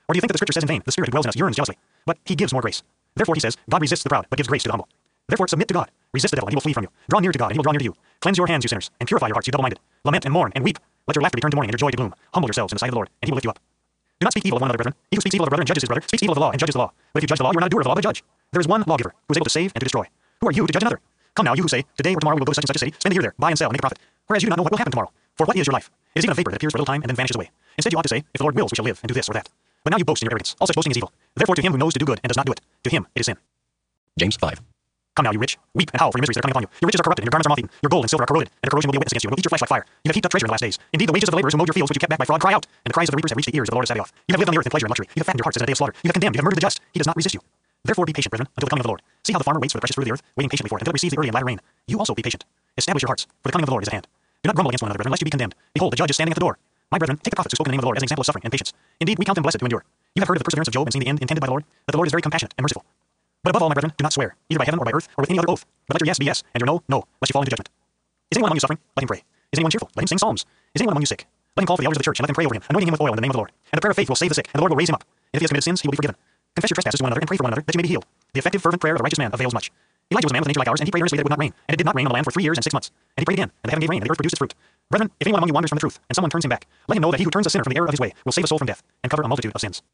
Or do you think that the Scripture says in vain, the Spirit who dwells in us yearns jealously, but he gives more grace? Therefore he says, God resists the proud, but gives grace to the humble. Therefore submit to God. Resist the devil, and he will flee from you. Draw near to God, and he will draw near to you. Cleanse your hands, you sinners, and purify your hearts, you double-minded. Lament and mourn and weep. Let your laughter be turned to mourning and your joy to gloom. Humble yourselves in the sight of the Lord, and he will lift you up. Do not speak evil of one another, brethren. He who speaks evil of a brother and judges his brother speaks evil of the law and judges the law. But if you judge the law, you are not a doer of the law, but a judge. There is one lawgiver, who is able to save and to destroy. Who are you to judge another? Come now, you who say, today or tomorrow we will go to such and such a city, spend a year there, buy and sell, and make a profit. Whereas you do not know what will happen tomorrow. For what is your life? It is even a vapor that appears for a little time and then vanishes away. Instead you ought to say, if the Lord wills, we shall live and do this or that. But now you boast in your arrogance. All such boasting is evil. Therefore to him who knows to do good and does not do it, to him it is sin. James 5. Come now, you rich, weep and howl for your miseries that are coming upon you. Your riches are corrupted, and your garments are moth-eaten. Your gold and silver are corroded, and the corrosion will be a witness against you, and will eat your flesh like fire. You have heaped up treasure in the last days. Indeed, the wages of the laborers who mowed your fields which you kept back by fraud cry out, and the cries of the reapers have reached the ears of the Lord of Sabaoth. You have lived on the earth in pleasure and luxury. You have fattened your hearts as in a day of slaughter. You have condemned, you have murdered the just. He does not resist you. Therefore be patient, brethren, until the coming of the Lord. See how the farmer waits for the precious fruit of the earth, waiting patiently for it until it receives the early and latter rain. You also be patient. Establish your hearts, for the coming of the Lord is at hand. Do not grumble against one another, brethren, lest you be condemned. Behold, the judge is standing at the door. My brethren, take the prophets who spoke in the name of the Lord as an example of suffering and patience. Indeed, we count them blessed to endure. You have heard of the perseverance of Job and seen the end intended by the Lord, that the Lord is very compassionate and merciful. But above all, my brethren, do not swear, either by heaven or by earth or with any other oath, but let your yes be yes, and your no, no, lest you fall into judgment. Is anyone among you suffering? Let him pray. Is anyone cheerful? Let him sing psalms. Is anyone among you sick? Let him call for the elders of the church, and let them pray over him, anointing him with oil in the name of the Lord. And the prayer of faith will save the sick, and the Lord will raise him up. And if he has committed sins, he will be forgiven. Confess your trespasses to one another, and pray for one another, that you may be healed. The effective, fervent prayer of the righteous man avails much. Elijah was a man with a nature like ours, and he prayed earnestly that it would not rain. And it did not rain on the land for 3 years and 6 months. And he prayed again, and the heaven gave rain, and the earth produced its fruit. Brethren, if anyone among you wanders from the truth, and someone turns him back, let him know that he who turns a sinner from the error of his way will save a soul from death, and cover a multitude of sins.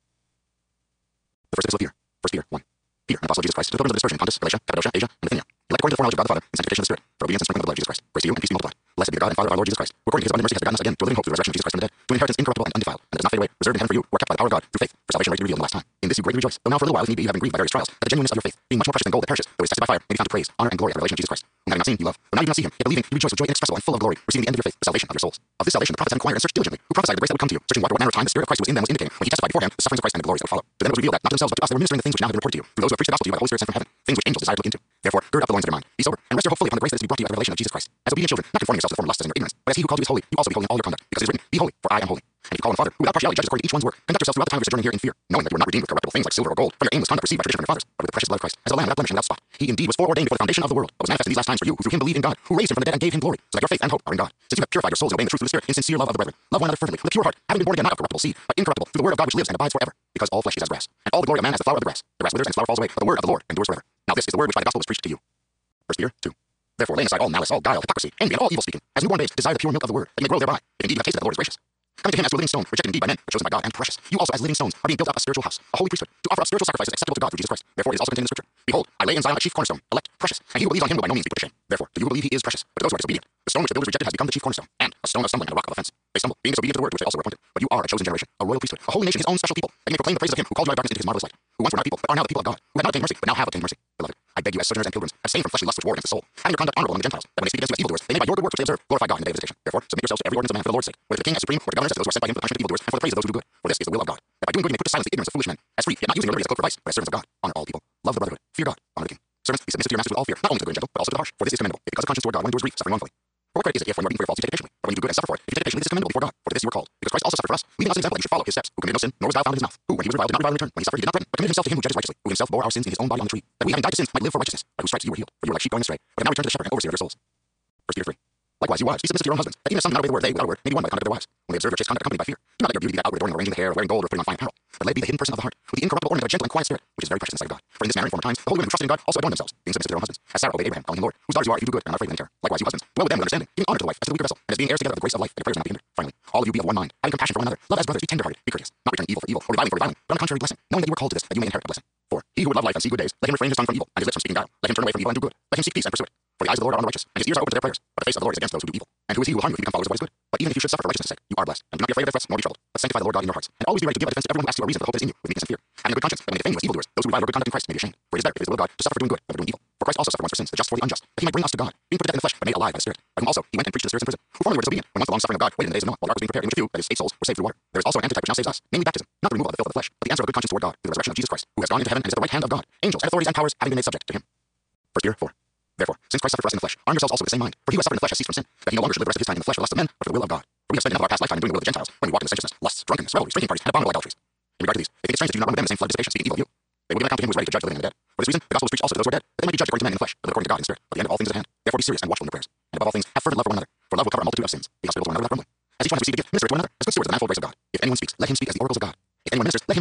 The first epistle of Peter. 1 Peter 1. Peter, an apostle of Jesus Christ, to the pilgrims of dispersion in Pontus, Galatia, Cappadocia, Asia, and Bithynia. Elect according to the foreknowledge of God the Father, and sanctification of the Spirit, for obedience and sprinkling of the blood of Jesus Christ. Grace to you, and peace be multiplied. Blessed be the God and Father of our Lord Jesus Christ, who according to his abundant mercy has begotten us again to a living hope through the resurrection of Jesus Christ from the dead, to an inheritance incorruptible and undefiled, and that does not fade away, reserved in heaven for you, who are kept by the power of God through faith, for salvation ready to be revealed in the last time. In this you greatly rejoice, though now for a little while, if need be, you have been grieved by various trials, that the genuineness of your faith, being much more precious than gold that perishes, though it is tested by fire, may be found to praise, honor, and glory at the revelation of Jesus Christ, whom having not seen, you love. Though now you do not see him, yet believing, you rejoice with joy inexpressible and full of glory, receiving the end of your faith, the salvation of your souls. Of this salvation the prophets have inquired and searched diligently, who prophesied the grace that would come to you, searching what manner of time the Spirit of Christ was in them was indicating, when he testified beforehand the sufferings of Christ and the glories that would follow. To them it was revealed that not to themselves but to us they were ministering the things which now have been reported to you, through those who have preached the gospel to you by the Holy Spirit sent from heaven, things which angels desire to look into. Therefore, gird up the loins of your mind, be sober, and rest your hope fully upon the grace that is to be brought to you by the revelation of Jesus Christ. As obedient children, not conforming yourselves to the former lusts as in your ignorance, but as he who called you is holy, you also be holy in all your conduct, because it is written, be holy, for I am holy. And if you call on the Father, who without partiality judges according to each one's work, conduct yourselves throughout the time of your sojourn here in fear, knowing that you were not redeemed with corruptible things like silver or gold, from your aimless conduct received by tradition from your fathers, but with the precious blood of Christ, as a lamb without blemish and without spot. He indeed was foreordained before the foundation of the world, but was manifest in these last times for you, who through him believe in God, who raised him from the dead and gave him glory, so that your faith and hope are in God. Since you have purified your souls in obeying the truth through the Spirit, in sincere love of the brethren, love one another fervently, with a pure heart, having been born again not of corruptible seed, but incorruptible, through the word of God which lives and abides forever. Because all flesh is as grass, and all the glory of man as the flower of the grass. The grass withers and the flower falls away, but the word of the Lord endures forever. Now this is the word which by the gospel was preached to you. 1 Peter 2. Therefore, laying aside all malice, all guile, hypocrisy, envy, and all evil speaking, as newborn babes desire the pure milk of the word, that you may grow thereby. If indeed you have tasted that the Lord is gracious. Coming to him as to a living stone, rejected indeed by men, but chosen by God and precious. You also, as living stones, are being built up a spiritual house, a holy priesthood, to offer up spiritual sacrifices acceptable to God through Jesus Christ. Therefore, it is also contained in the Scripture. Behold, I lay in Zion a chief cornerstone, elect, precious, and he who believes on him will by no means be put to shame. Therefore, do you believe he is precious? But to those who are disobedient, the stone which the builders rejected has become the chief cornerstone, and a stone of stumbling and a rock of offense. They stumble, being disobedient to the word to which they also were appointed. But you are a chosen generation, a royal priesthood, a holy nation, his own special people, that you may proclaim the praises of him who called you out of darkness into his marvelous light, who once were not people, but are now the people of God, who had not obtained mercy, but now have obtained mercy. Beloved, I beg you as sojourners and pilgrims, abstain from fleshly lusts which war against the soul, having your conduct honorable among the Gentiles, that when they speak against you as evildoers, they may by your good works which they observe glorify God in the day of visitation. Therefore, submit yourselves to every ordinance of man for the Lord's sake, whether to the king as supreme, or to governors, to those who are sent by him for the punishment of evildoers, and for the praise of those who do good. For this is the will of God, that by doing good you may put to silence the ignorance of foolish men, as free, yet not using your liberty as a cloak for vice, but as servants of God. Honor all people, love the brotherhood, fear God, honor the king. Servants, be submissive to your masters with all fear, not only to the good and gentle, but also to the harsh. For this is commendable, if because of conscience toward God one endures grief, suffering wrongfully. For what credit is it if when you are beaten for your faults you take it patiently? But when you do good and suffer for it, if you take it patiently, this is commendable before God. For to this you were called, because Christ also suffered for us, leaving us an example that you should follow his steps, who committed no sin, nor was guile found in his mouth, who when he was reviled did not revile in return, when he suffered he did not threaten, but committed himself to him who judges righteously, who himself bore our sins in his own body on the tree, that we having died to sins might live for righteousness, by whose stripes you were healed. For you were like sheep going astray, but have now returned to the shepherd and overseer of your souls. 1 Peter 3. Likewise, you wives, be submissive to your own husbands, that even if some do not obey the word, they, without a word, may be won by the conduct of their wives. When they observe your chaste conduct accompanied by fear, do not let your beauty be that outward adorning or arranging the hair, or wearing gold, or putting on fine apparel, but let it be the hidden person of the heart, with the incorruptible ornament of a gentle and quiet spirit, which is very precious in the sight of God. For in this manner in former times, the holy women who trusted in God also adorned themselves, being submissive to their own husbands, as Sarah obeyed Abraham, calling him Lord, whose daughters you are if you do good and are not afraid of any terror. Likewise, you husbands, dwell with them with understanding, giving honor to the wife as to the weaker vessel, and as being heirs together of the grace of life, that your prayers may not be hindered. Finally, all of you be of one mind, having compassion for one another, love as brothers, be tender-hearted, be courteous, not returning evil for evil, or reviling for reviling, but on the contrary blessing, knowing that you are called to this, that you may inherit a blessing. For he who would love life and see good days, let him refrain his tongue from evil, and his lips from speaking guile. Let him turn away from evil and do good. Let him seek peace and pursue it. For the eyes of the Lord are on the righteous, and his ears are open to their prayers. But the face of the Lord is against those who do evil. And who is he who will harm you if you become followers of what is good? But even if you should suffer for righteousness' sake, you are blessed. And do not be afraid of their threats, nor be troubled. But sanctify the Lord God in your hearts. And always be ready to give a defense to everyone who asks you a reason for the hope that is in you, with meekness and fear. Having a good conscience, that when they defame you as evildoers, those who revile your good conduct in Christ may be ashamed. For it is better, if it is the will of God, to suffer for doing good than for doing evil. For Christ also suffered once for sins, the just for the unjust, that he might bring us to God, being put to death in the flesh, but made alive by the Spirit. By whom also he went and preached to the spirits in prison, who formerly were disobedient, when once the long suffering of God waited in the days of Noah, while the ark was being prepared, in which few, that is 8 souls, were saved through water. There is also an antitype which now saves us, namely baptism, not the removal of the filth of the flesh, but the answer of a good conscience toward God, through the resurrection of Jesus Christ, who has gone into heaven and is at the right hand of God, angels and authorities and powers having been made subject to him. 1 Peter 4. Therefore, since Christ suffered for us in the flesh, arm yourselves also with the same mind. For he who has suffered in the flesh has ceased from sin, that he no longer should live the rest of his time in the flesh for the lust of men, but for the will of God. For we have spent enough of our past lifetime in doing the will of the Gentiles, when we walked in licentiousness, lusts, drunkenness, revelries, drinking parties, and abominable idolatries. In regard to these, they think it strange that you do not run with them in the same flood of dissipation, speaking evil of you. They will give an account to him who is ready to judge the living and the dead. For this reason, the gospel was preached also to those who are dead, that they might be judged according to men in the flesh, but according to God in spirit. But the end of all things is at hand. Therefore be serious and watchful in your prayers. And above all things, have fervent love for one another. For love will cover a multitude of sins. Be hospitable to one another without grumbling. As each one has received a gift, minister it to one another, as good stewards of the manifold grace of God. If anyone speaks, let him speak as the oracles of God. If anyone ministers, let him do it as with the ability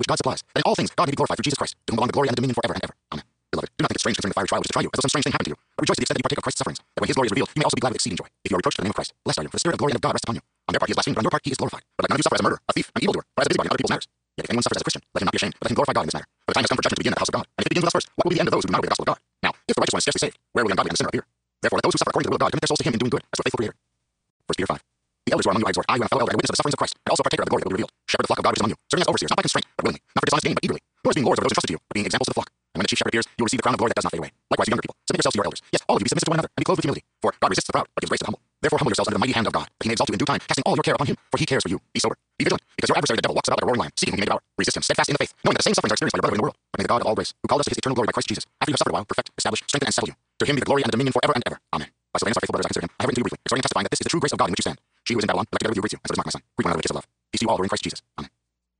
which God supplies, that in all things God may be glorified through Jesus Christ, to whom belong the glory and the dominion forever and ever. Amen. Beloved, do not think it strange concerning the fiery trial which is to try you, as though some strange thing happened to you. But rejoice to the extent that you partake of Christ's sufferings, that when his glory is revealed, you may also be glad with exceeding joy. If you are reproached for the name of Christ, blessed are you, for the spirit of glory and of God rests upon you. On their part he is blasphemed, but on your part he is glorified. But let none of you suffer as a murderer, a thief, an evildoer, or as a busybody in other people's matters. Yet if anyone suffers as a Christian, let him not be ashamed, but let him glorify God in this matter. For the time has come for judgment to begin at the house of God. And if it begins with us first, what will be the end of those who do not obey the gospel of God? Now, if the righteous one is scarcely saved, where will the ungodly and the sinner appear? Therefore, let those who suffer according to the will of God commit their souls to him in doing good, as to a faithful creator. 1 Peter 5. The elders who are among you I exhort, I who am a fellow elder and a witness of the sufferings of Christ, and also partaker of the glory that will be revealed. Shepherd the flock of God which is among you, serving as overseers, not by constraint, but willingly, not for dishonest gain, but eagerly, nor as being lords over those entrusted to you, but being examples to the flock. And when the chief shepherd appears, you will receive the crown of glory that does not fade away. Likewise, you younger people, submit yourselves to your elders. Yes, all of you be submissive to one another, and be clothed with humility. For God resists the proud, but gives grace to the humble. Therefore humble yourselves under the mighty hand of God, that he may exalt you in due time, casting all your care upon him, for he cares for you. Be sober, be vigilant, because your adversary the devil walks about like a roaring lion, seeking whom he may devour. Resist him, steadfast in the faith, knowing that the same sufferings are experienced by your brother in the world. But may the God of all grace, who called us to his eternal glory by Christ Jesus, after you have suffered a while, perfect, establish, strengthen, and settle you. To him be the glory and the dominion forever and ever. Amen. By Sylvanus, our faithful brothers, I consider him. I have written to you briefly, exhorting and testifying that this is the true grace of God in which you stand. She who is in Babylon, elected together with you, greets you, and so does Mark, my son. Greet one another with a kiss of love. Peace to you all who are in Christ Jesus. Amen.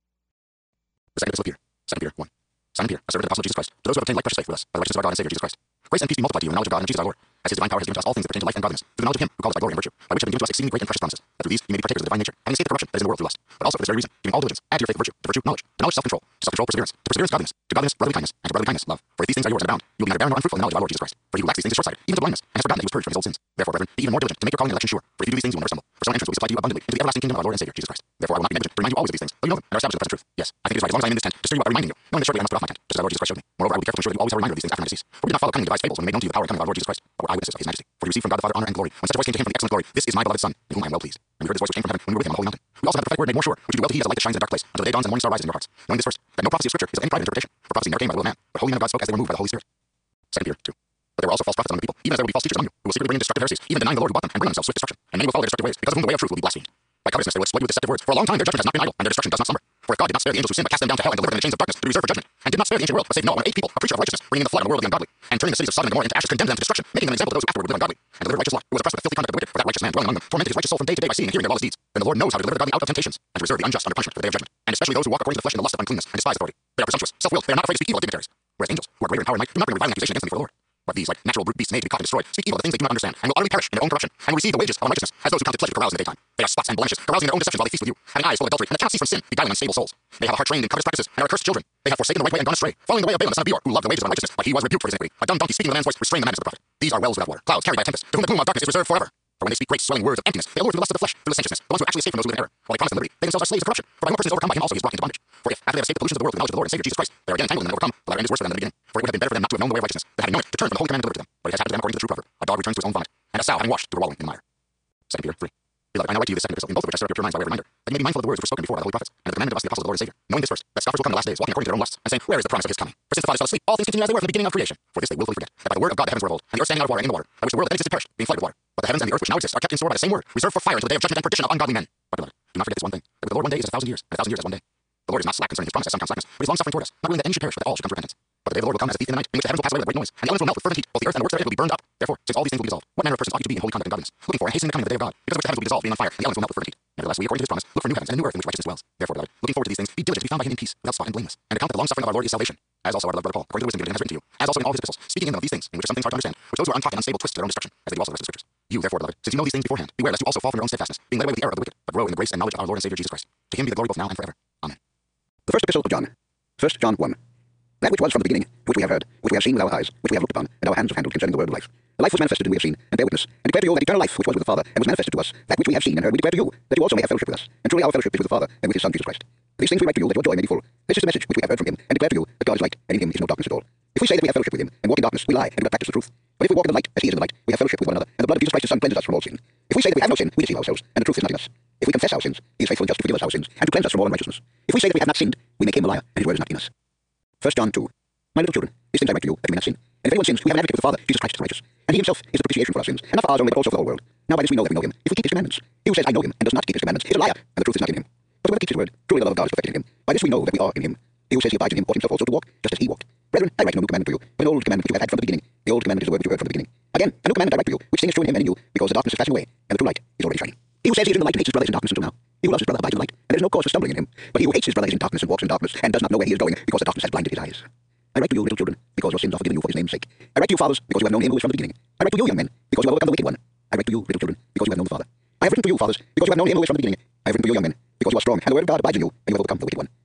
The second epistle of Peter. 2 Peter 1. Simon Peter, a servant and apostle of Jesus Christ, to those who have obtained like precious faith with us, by the righteousness of our God and Savior Jesus Christ. Grace and peace be multiplied to you in the knowledge of God and Jesus our Lord, as his divine power has given to us all things that pertain to life and godliness, through the knowledge of him who called us by glory and virtue, by which have been given to us exceeding great and precious promises, that through these you may be partakers of the divine nature, having escaped the corruption that is in the world through lust. But also for this very reason, giving all diligence, add to your faith virtue, knowledge, to knowledge self-control, to self-control perseverance, to perseverance godliness, to godliness brotherly kindness, and to brotherly kindness love. For if these things are yours and abound, you will be neither barren nor unfruitful in the knowledge of our Lord Jesus Christ. For he who lacks these things is short-sighted, even to blindness, and has forgotten that he was purged from his old sins. Therefore, brethren, be even more diligent to make your calling and election sure. For if you do these things, you will never stumble. For so an entrance will be supplied to you abundantly into the everlasting kingdom of our Lord and Savior Jesus Christ. Therefore, I will not be negligent to remind you always of these things, though you know them and are established in the present truth. Yes, I think it is right, as long as I am in this tent, to stir you up by reminding you, knowing that shortly I must put off my tent, just as our Lord Jesus Christ showed me. Moreover, I will be careful to ensure that you always have a reminder of these things after my decease. For we do not follow cunningly devised fables when we make known to you the power and coming of our Lord Jesus Christ, but were eyewitnesses of his majesty. For he received from God the Father honor and glory, when such a voice came to him from the excellent glory, this is my beloved Son, in whom I am well pleased. And we heard this voice which came from heaven when we were with him on the holy mountain. We also have the prophetic word made more sure, which you do well to heed as a light that shines in a dark place, until the day dawns and the morning star rises in your hearts. Knowing this first, that no prophecy of Scripture is of any private interpretation, for prophecy never came by the will of man, but holy men of God spoke as they were moved by the Holy Spirit. 2 Peter 2. But there were also false prophets among the people, even as there will be false teachers among you, who will secretly bring in destructive heresies, even denying the Lord who bought them, and bring on themselves swift destruction. And many will follow their destructive ways, because of whom the way of truth will be blasphemed. By covetousness they will exploit you with deceptive words. For a long time their judgment has not been idle, and their destruction does not slumber. For if God did not spare the angels who sinned, but cast them down to hell and delivered them in the chains of darkness to be reserved for judgment, and did not spare the ancient world, but saved Noah and 8 people, a preacher of righteousness, bringing in the flood on the world of the ungodly, and turning the cities of Sodom and Gomorrah into ashes, condemned them to destruction, making them an example to those who afterward would live ungodly, and delivered righteous Lot, who was oppressed with the filthy conduct of the wicked, for that righteous man dwelling among them tormented his righteous soul from day to day by seeing and hearing their lawless deeds. Then the Lord knows how to deliver the godly out of temptations, and to reserve the unjust under punishment for the day of judgment, and especially those who walk according to the flesh in the lust of uncleanness and despise authority. They are presumptuous, self-willed, they are not afraid to speak evil of dignitaries. Whereas angels, who are greater in power and might, do not bring a reviling accusation against them before the Lord. But these, like natural brute beasts made to be caught and destroyed, speak evil of the things they do not understand, and will utterly perish in their own corruption, and will receive the wages of unrighteousness, as those who count it pleasure to carouse in the daytime. They are spots and blemishes, carousing in their own deceptions while they feast with you, having eyes full of adultery, and that cannot cease from sin, beguiling unstable souls. They have a heart trained in covetous practices, and are accursed children. They have forsaken the right way and gone astray, following the way of Balaam the son of Beor, who loved the wages of unrighteousness, but he was rebuked for his iniquity. A dumb donkey speaking with a man's voice restrained the manners of the prophet. These are wells without water, clouds carried by a tempest, to whom the gloom of darkness is reserved forever. For when they speak great swelling words of emptiness, they allure through the lust of the flesh, through licentiousness, the ones who actually escape from those who live in error. While they promise them liberty, they themselves are slaves of corruption. For by no person is overcome by him also he is brought into bondage. For if, after they have escaped the pollutions of the world through the knowledge of the Lord and Savior Jesus Christ, they are again entangled in and overcome, the latter end is worse for them than the beginning. For it would have been better for them not to have known the way of righteousness, but having known it, to turn from the holy command delivered to them. But it has happened to them according to the true proverb: a dog returns to his own vomit, and a sow having washed to her wallowing in the mire. 2 Peter 3. Beloved, I now write to you this second epistle, in both of which I stir up your pure minds by way of reminder, that you may be mindful of the words which were spoken before by the holy prophets, and of the commandment of us the apostles of the Lord and Savior, knowing this first, that scoffers will come in the last days, walking according to their own lusts, and saying, where is the promise of his coming? For since the fathers fell asleep, all things continue as they were from the beginning of creation. For this they willfully forget, that by the word of God the heavens were of old, and the earth standing out of water and in the water, by which the world that then existed perished, being flooded with water. But the heavens and the earth which now exist are kept in store by the same word, reserved for fire until the day of judgment and perdition of ungodly men. But beloved, do not forget this one thing, that with the Lord one day is as 1,000 years, and 1,000 years as one day. The Lord is not slack concerning his promise, as some count slackness, but is long suffering toward us, not willing that any should perish, but that all should come to repentance. But the day of the Lord will come as a thief in the night, in which the heavens will pass away with a great noise, and the elements will melt with fervent heat, both the earth and the works therein will be burned up. Therefore, since all these things will be dissolved, what manner of persons ought you to be in holy conduct and godliness, looking for and hastening the coming of the day of God, because of which the heavens will be dissolved, being on fire, and the elements will melt with fervent heat. Nevertheless, we, according to his promise, look for new heavens and a new earth in which righteousness dwells. Therefore, beloved, looking forward to these things, be diligent to be found by him in peace, without spot and blameless, and account that the long suffering of our Lord is salvation, as also our beloved brother Paul, according to the wisdom given him, has written to you, as also in all his epistles, speaking in them of these things, in which some things are hard to understand, which those who are untaught and unstable twist to their own destruction, as they do also the rest of the scriptures. You, therefore, beloved, since you know these things beforehand, beware lest you also fall from your own steadfastness, being led away with the error of the wicked, but grow in the grace and knowledge of our Lord and Savior Jesus Christ. To him be the glory both now and forever. Amen. The first epistle of John. 1 John 1. That which was from the beginning, which we have heard, which we have seen with our eyes, which we have looked upon, and our hands have handled concerning the word of life. The life was manifested, and we have seen, and bear witness, and declare to you that eternal life which was with the Father, and was manifested to us, that which we have seen and heard, we declare to you, that you also may have fellowship with us. And truly our fellowship is with the Father, and with his Son Jesus Christ. These things we write to you, that your joy may be full. This is the message which we have heard from him, and declare to you, that God is light, and in him is no darkness at all. If we say that we have fellowship with him, and walk in darkness, we lie, and do not practice the truth. But if we walk in the light, as he is in the light, we have fellowship with one another, and the blood of Jesus Christ his Son cleanses us from all sin. If we say that we have no sin, we deceive ourselves, and the truth is not in us. If we confess our sins, he is faithful and just to forgive us our sins, and to cleanse us from all unrighteousness. If we say that we have not sinned, we make him a liar, and his word is not in us. 1 John 2. My little children, these things I write to you, that you may not sin. And if anyone sins, we have an advocate with the Father, Jesus Christ the righteous. And he himself is the propitiation for our sins, and not for ours only, but also for the whole world. Now by this we know that we know him, if we keep his commandments. He who says, I know him, and does not keep his commandments, is a liar, and the truth is not in him. But whoever keeps his word, truly the love of God is perfected in him. By this we know that we are in him. He who says he abides in him ought himself also to walk, just as he walked. Brethren, I write no new commandment to you, but an old commandment which you have had from the beginning. The old commandment is the word which you heard from the beginning. Again, a new commandment I write to you, which thing is true in him and in you, because the darkness is passing away, and the true light is already shining. He who says he is in the light and hates his brother is in darkness until now. He who loves his brother abides in the light, and there is no cause for stumbling in him. But he who hates his brother is in darkness and walks in darkness, and does not know where he is going, because the darkness has blinded his eyes. I write to you, little children, because your sins are forgiven you for his name's sake. I write to you, fathers, because you have known him who is from the beginning. I write to you, young men, because you have overcome the wicked one. I write to you, little children, because you have known the Father. I have written to you, fathers, because you have known him who is from the beginning. I have written to you, young men, because you are strong, and the word of God abides in you, and you have overcome the wicked one. Do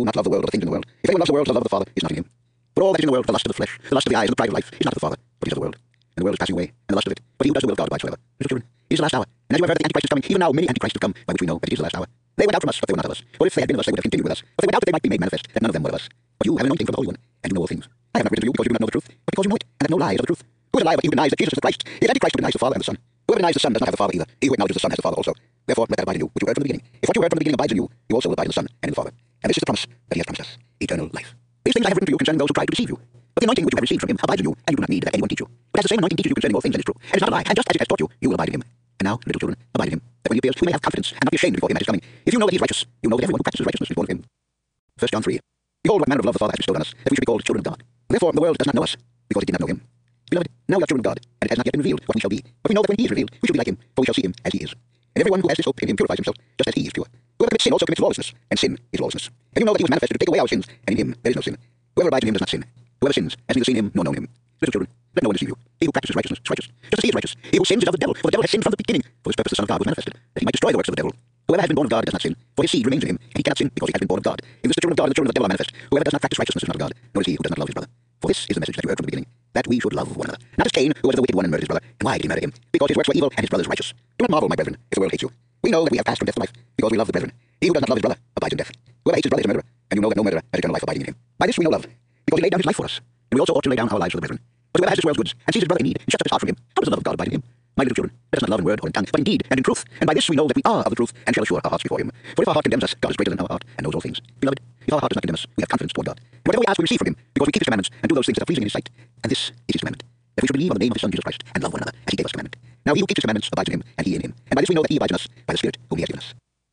not love the world or the things in the world. If anyone loves the world, the love of the Father is not in him. For all that is in the world, the lust of the flesh, the lust of the eyes, and the pride of life, is not of the Father, but is of the world. And the world is passing away, and the lust of it. But he who does the will of God abides forever. Little children, it is the last hour. And as you have heard that the Antichrist is coming, even now many Antichrists have come, by which we know that it is the last hour. They went out from us, but they were not of us. For if they had been of us, they would have continued with us. But they went out that they might be made manifest, that none of them were of us. But you have an anointing from the Holy One, and you know all things. I have not written to you because you do not know the truth, but because you know it, and that no lie is of the truth. Who is a liar but he who denies that Jesus is the Christ? He is Antichrist who denies the Father and the Son. Whoever denies the Son does not have the Father either. He who acknowledges the Son has the Father also. Therefore, let that abide in you, which you heard from the beginning. If what you heard from the beginning abides in you, you also will abide in the Son and in the Father. And this is the promise that he has promised us, eternal life. These things I have written to you concerning those who try to deceive you. But the anointing which you have received from him abides in you, and you do not need that anyone teach you. But as the same anointing teaches you concerning all things, and is true, and is not a lie, and just as it has taught you, you will abide in him. And now, little children, abide in him, that when he appears, we may have confidence and not be ashamed before him at his coming. If you know that he is righteous, you know that everyone who practices righteousness is born of him. 1 John 3. Behold, what manner of love the Father has bestowed on us, that we should be called children of God. Therefore, the world does not know us, because it did not know him. Beloved, now we are children of God, and it has not yet been revealed what we shall be. But we know that when he is revealed, we shall be like him, for we shall see him as he is. And everyone who has this hope in him purifies himself, just as he is pure. Whoever commits sin also commits lawlessness, and sin is lawlessness. And you know that he was manifested to take away our sins, and in him there is no sin. Whoever abides in him does not sin. Whoever sins has neither seen him nor known him. Little children, let no one deceive you. He who practices righteousness is righteous, just as he is righteous. He who sins is of the devil, for the devil has sinned from the beginning. For this purpose the Son of God was manifested, that he might destroy the works of the devil. Whoever has been born of God does not sin, for his seed remains in him, and he cannot sin because he has been born of God. In this the children of God and the children of the devil are manifest. Whoever does not practice righteousness is not of God, nor is he who does not love his brother. For this is the message that you heard from the beginning, that we should love one another. Not as Cain, who was the wicked one and murdered his brother. And why did he murder him? Because his works were evil and his brother's righteous. Do not marvel, my brethren, if the world hates you. We know that we have passed from death to life, because we love the brethren. He who does not love his brother abides in death. Whoever hates his brother is a murderer, and you know that no murderer has eternal life abiding in him. By this we know love, because he laid down his life for us, and we also ought to lay down our lives for the brethren. But whoever has this world's goods, and sees his brother in need, and shuts up his heart from him, how does the love of God abide in him? My little children, let us not love in word or in tongue, but in deed and in truth. And by this we know that we are of the truth, and shall assure our hearts before him. For if our heart condemns us, God is greater than our heart, and knows all things. Beloved, if our heart does not condemn us, we have confidence toward God. And whatever we ask, we receive from him, because we keep his commandments, and do those things that are pleasing in his sight. And this is his commandment, that we should believe on the name of his Son Jesus Christ, and love one another, as he gave us commandment. Now he who keeps his commandments abides in him, and he in him. And by this we know that he abides in us, by the Spirit whom he has given us.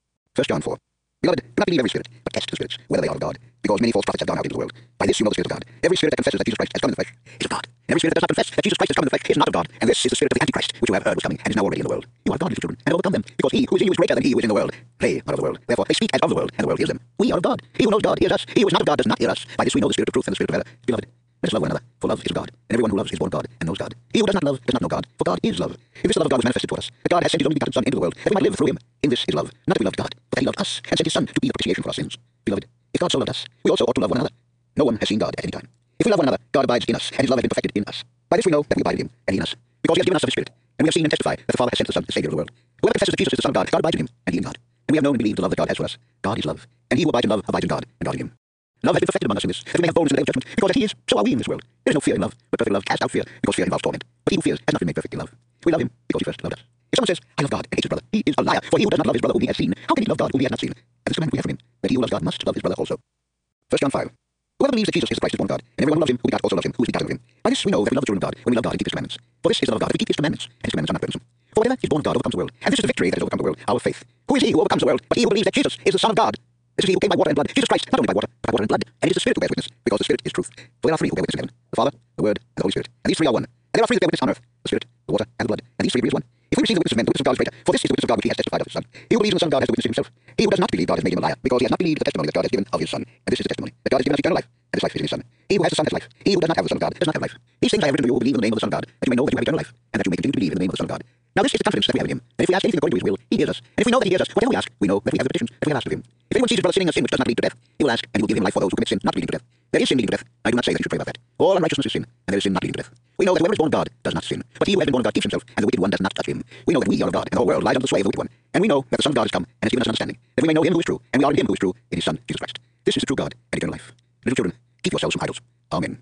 1 John 4. Beloved, do not believe every spirit, but test the spirits, whether they are of God, because many false prophets have gone out into the world. By this you know the Spirit of God. Every spirit that confesses that Jesus Christ has come in the flesh is of God. And every spirit that does not confess that Jesus Christ has come in the flesh is not of God. And this is the spirit of the Antichrist, which you have heard was coming, and is now already in the world. You are God's children, and overcome them, because he who is in you is greater than he who is in the world. They are of the world. Therefore they speak as of the world, and the world hears them. We are of God. He who knows God hears us. He who is not of God does not hear us. By this we know the spirit of truth and the spirit of error. Beloved, let us love one another, for love is of God, and everyone who loves is born of God and knows God. He who does not love does not know God, for God is love. If this love of God was manifested toward us, that God has sent his only begotten Son into the world, that we might live through him. In this is love, not that we loved God, but that he loved us, and sent his Son to be the propitiation for our sins. Beloved, if God so loved us, we also ought to love one another. No one has seen God at any time. If we love one another, God abides in us, and his love has been perfected in us. By this we know that we abide in him, and he in us, because he has given us of his Spirit. And we have seen and testify that the Father has sent the Son, the Savior of the world. Whoever confesses that Jesus is the Son of God, God abides in him, and he in God. And we have known and believed the love that God has for us. God is love, and he who abides in love abides in God, and God in him. Love has been perfected among us in this, that we may have boldness in the day of judgment, because as he is, so are we in this world. There is no fear in love, but perfect love casts out fear, because fear involves torment. But he who fears has not been made perfect in love. We love him because he first loved us. If someone says, I love God, and hates his brother, he is a liar, for he who does not love his brother whom he has seen, how can he love God whom he has not seen? And this commandment we have from him, that he who loves God must love his brother also. 1 John 5. Whoever believes that Jesus is the Christ is born of God, and everyone who loves him, who begot also loves him, who is begotten of him. By this we know that we love the children of God, when we love God and keep his commandments. For this is the love of God, if we keep his commandments, and his commandments are not burdensome. For whatever is born of God overcomes the world, and this is the victory that has overcome the world, our faith. Who is he who overcomes the world, but he who believes that Jesus is the Son of God? This is he who came by water and blood, Jesus Christ, not only by water, but by water and blood. And it is the Spirit who bears witness, because the Spirit is truth. For there are three who bear witness in heaven, the Father, the Word, and the Holy Spirit. And these three are one. And there are three who bear witness on earth, the Spirit, the water, and the blood. And these three agree as one. If we receive the witness of men, the witness of God is greater. For this is the witness of God which he has testified of his Son. He who believes in the Son of God has the witness of himself. He who does not believe God has made him a liar, because he has not believed the testimony that God has given of his Son. And this is the testimony, that God has given us eternal life, and this life is in his Son. He who has the Son has life. He who does not have the Son of God does not have life. These things I have written to you who believe in the name of the Son of God, that you may know that you have eternal life, and that you may continue to believe in the name of the Son of God. Now this is the confidence that we have in him, that if we ask anything according to his will, he hears us. And if we know that he hears us, whatever we ask, we know that we have the petitions that we have asked of him. If anyone sees his brother sinning a sin which does not lead to death, he will ask, and he will give him life for those who commit sin not leading to death. There is sin leading to death. I do not say that you should pray about that. All unrighteousness is sin, and there is sin not leading to death. We know that whoever is born of God does not sin, but he who has been born of God keeps himself, and the wicked one does not touch him. We know that we are of God, and the whole world lies under the sway of the wicked one. And we know that the Son of God has come, and has given us understanding, that we may know him who is true, and we are in him who is true, in his Son, Jesus Christ. This is the true God and eternal life. Little children, keep yourselves from idols. Amen.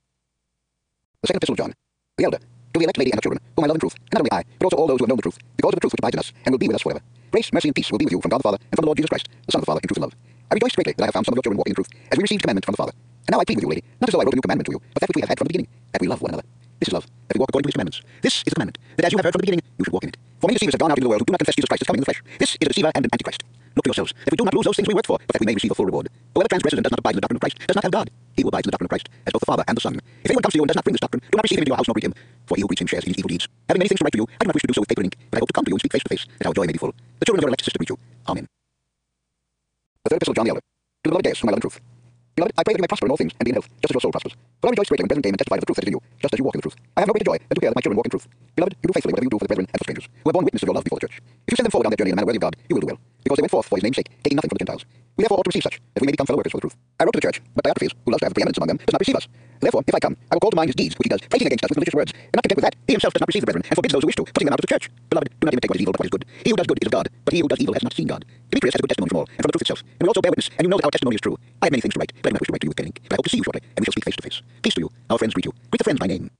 The second epistle of John, the elder, to the elect lady and her children, whom I love in truth, and not only I, but also all those who have known the truth, because of the truth which abides in us, and will be with us forever. Grace, mercy, and peace will be with you from God the Father, and from the Lord Jesus Christ, the Son of the Father, in truth and love. I rejoice greatly that I have found some of your children walking in truth, as we received commandment from the Father. And now I plead with you, lady, not as though I wrote a new commandment to you, but that which we have had from the beginning, that we love one another. This is love, that we walk according to his commandments. This is the commandment, that as you have heard from the beginning, you should walk in it. For many deceivers have gone out into the world who do not confess Jesus Christ as coming in the flesh. This is a deceiver and an antichrist. Look to yourselves, that we do not lose those things we worked for, but that we may receive a full reward. Whoever transgresses and does not abide in the doctrine of Christ does not have God. He who abides in the doctrine of Christ has both the Father and the Son. If anyone comes to you and does not bring this doctrine, do not receive him into your house nor greet him, for he who greets him shares in his evil deeds. Having many things to write to you, I do not wish to do so with paper and ink, but I hope to come to you and speak face to face, that our joy may be full. The children of your elect sister greet you. Amen. The third epistle of John the elder, to the beloved Gaius, whom I love in truth. Beloved, I pray that you may prosper in all things and be in health, just as your soul prospers. For I rejoice greatly when brethren came and testified of the truth that is in you, just as you walk in the truth. I have no greater joy than to hear that my children walk in truth. Beloved, you do faithfully whatever you do for the brethren and for strangers, who have borne witness of your love before the church. If you send them forward on their journey in a manner worthy of God, you will do well, because they went forth for his name's sake, taking nothing from the Gentiles. We We therefore ought to receive such, that we may become fellow workers for the truth. I wrote to the church, but Diotrephes, who loves to have preeminence among them, does not receive us. Therefore, if I come, I will call to mind his deeds, which he does, prating against us with malicious words. And not content with that, he himself does not receive the brethren, and forbids those who wish to, putting them out of the church. Beloved, do not imitate what is evil, but what is good. He who does good is of God, but he who does evil has not seen God. Demetrius has a good testimony from all, and from the truth itself. And we also bear witness, and you know that our testimony is true. I have many things to write, but I do not wish to write to you with pen ink. But I hope to see you shortly, and we shall speak face to face. Peace to you. Our friends greet you. Greet the friends by name.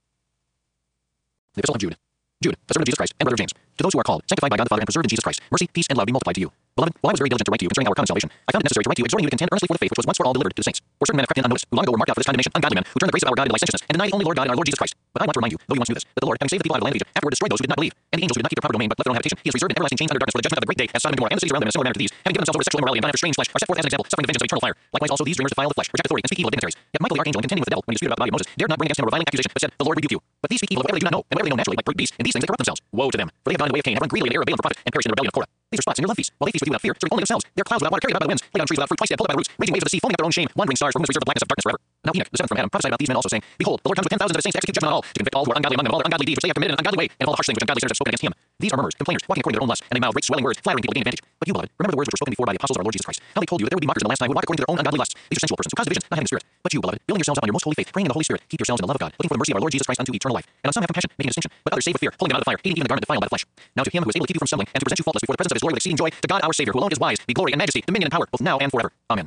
The Epistle of Jude. Jude, a servant of Jesus Christ, and brother of James. To those who are called, sanctified by God the Father, and preserved in Jesus Christ, mercy, peace, and love be multiplied to you. Beloved, while I was very diligent to write to you concerning our common salvation, I found it necessary to write to you, exhorting you to contend earnestly for the faith which was once for all delivered to the saints. For certain men have crept in unnoticed, who long ago were marked out for this condemnation, ungodly men, who turn the grace of our God into licentiousness, and deny the only Lord God and our Lord Jesus Christ. But I want to remind you, though you once knew this, that the Lord, having saved the people out of the land of Egypt, afterward destroyed those who did not believe, and the angels who did not keep their proper domain, but left their own habitation, he has reserved in everlasting chains under darkness for the judgment of the great day, as Sodom and Gomorrah and the cities around them in a similar manner to these, having given themselves over to sexual immorality and gone after strange flesh, are set forth as an example, suffering the vengeance of eternal fire. Likewise also these dreamers defile the flesh, reject authority, and speak evil of dignitaries. Yet Michael the archangel, in contending with the devil when he disputed about the body of Moses, dared not bring against him a reviling accusation, but said, the Lord rebuke you. But these speak evil of whatever they do not know, and whatever they know naturally, like brute beasts. In these things they corrupt themselves. Woe to them, for they have gone in the way of Cain, have run greedily in the error of Balaam for profit, and perished in the rebellion of Korah. These are spots in your love feast, while they feast with you without fear, serving only themselves. They are clouds without water, carried about by the winds, laid on trees without fruit, twice dead, pulled up by the roots, raising waves of the sea, foaming at their own shame, wandering stars, for whom is reserved the blackness of darkness forever. Now Enoch, the seventh from Adam, prophesied about these men also, saying, behold, the Lord comes with 10,000s of his saints to execute judgment on all, to convict all who are ungodly among them of all their ungodly deeds which they have committed in an ungodly way, and of all the harsh things which ungodly sinners have spoken against him. These are murmurers, complainers, walking according to their own lusts, and they mouth great swelling words, flattering people to gain advantage. But you, beloved, remember the words which were spoken before by the apostles of our Lord Jesus Christ. How they told you that there would be mockers in the last time who walk according to their own ungodly lusts. These are sensual persons who cause divisions, not having spirit. But you, beloved, building yourselves up on your most holy faith, praying in the Holy Spirit, keep yourselves in the love of God, looking for the mercy of our Lord Jesus Christ unto eternal life. And on some have compassion, making a distinction, but others save with fear, pulling them out of the fire, hating even the garment defiled by the flesh. Now to him who is able to keep you from stumbling, and to present you faultless before the presence of his glory with exceeding joy, to God our Savior, who alone is wise, be glory and majesty, dominion and power, both now and forever. Amen.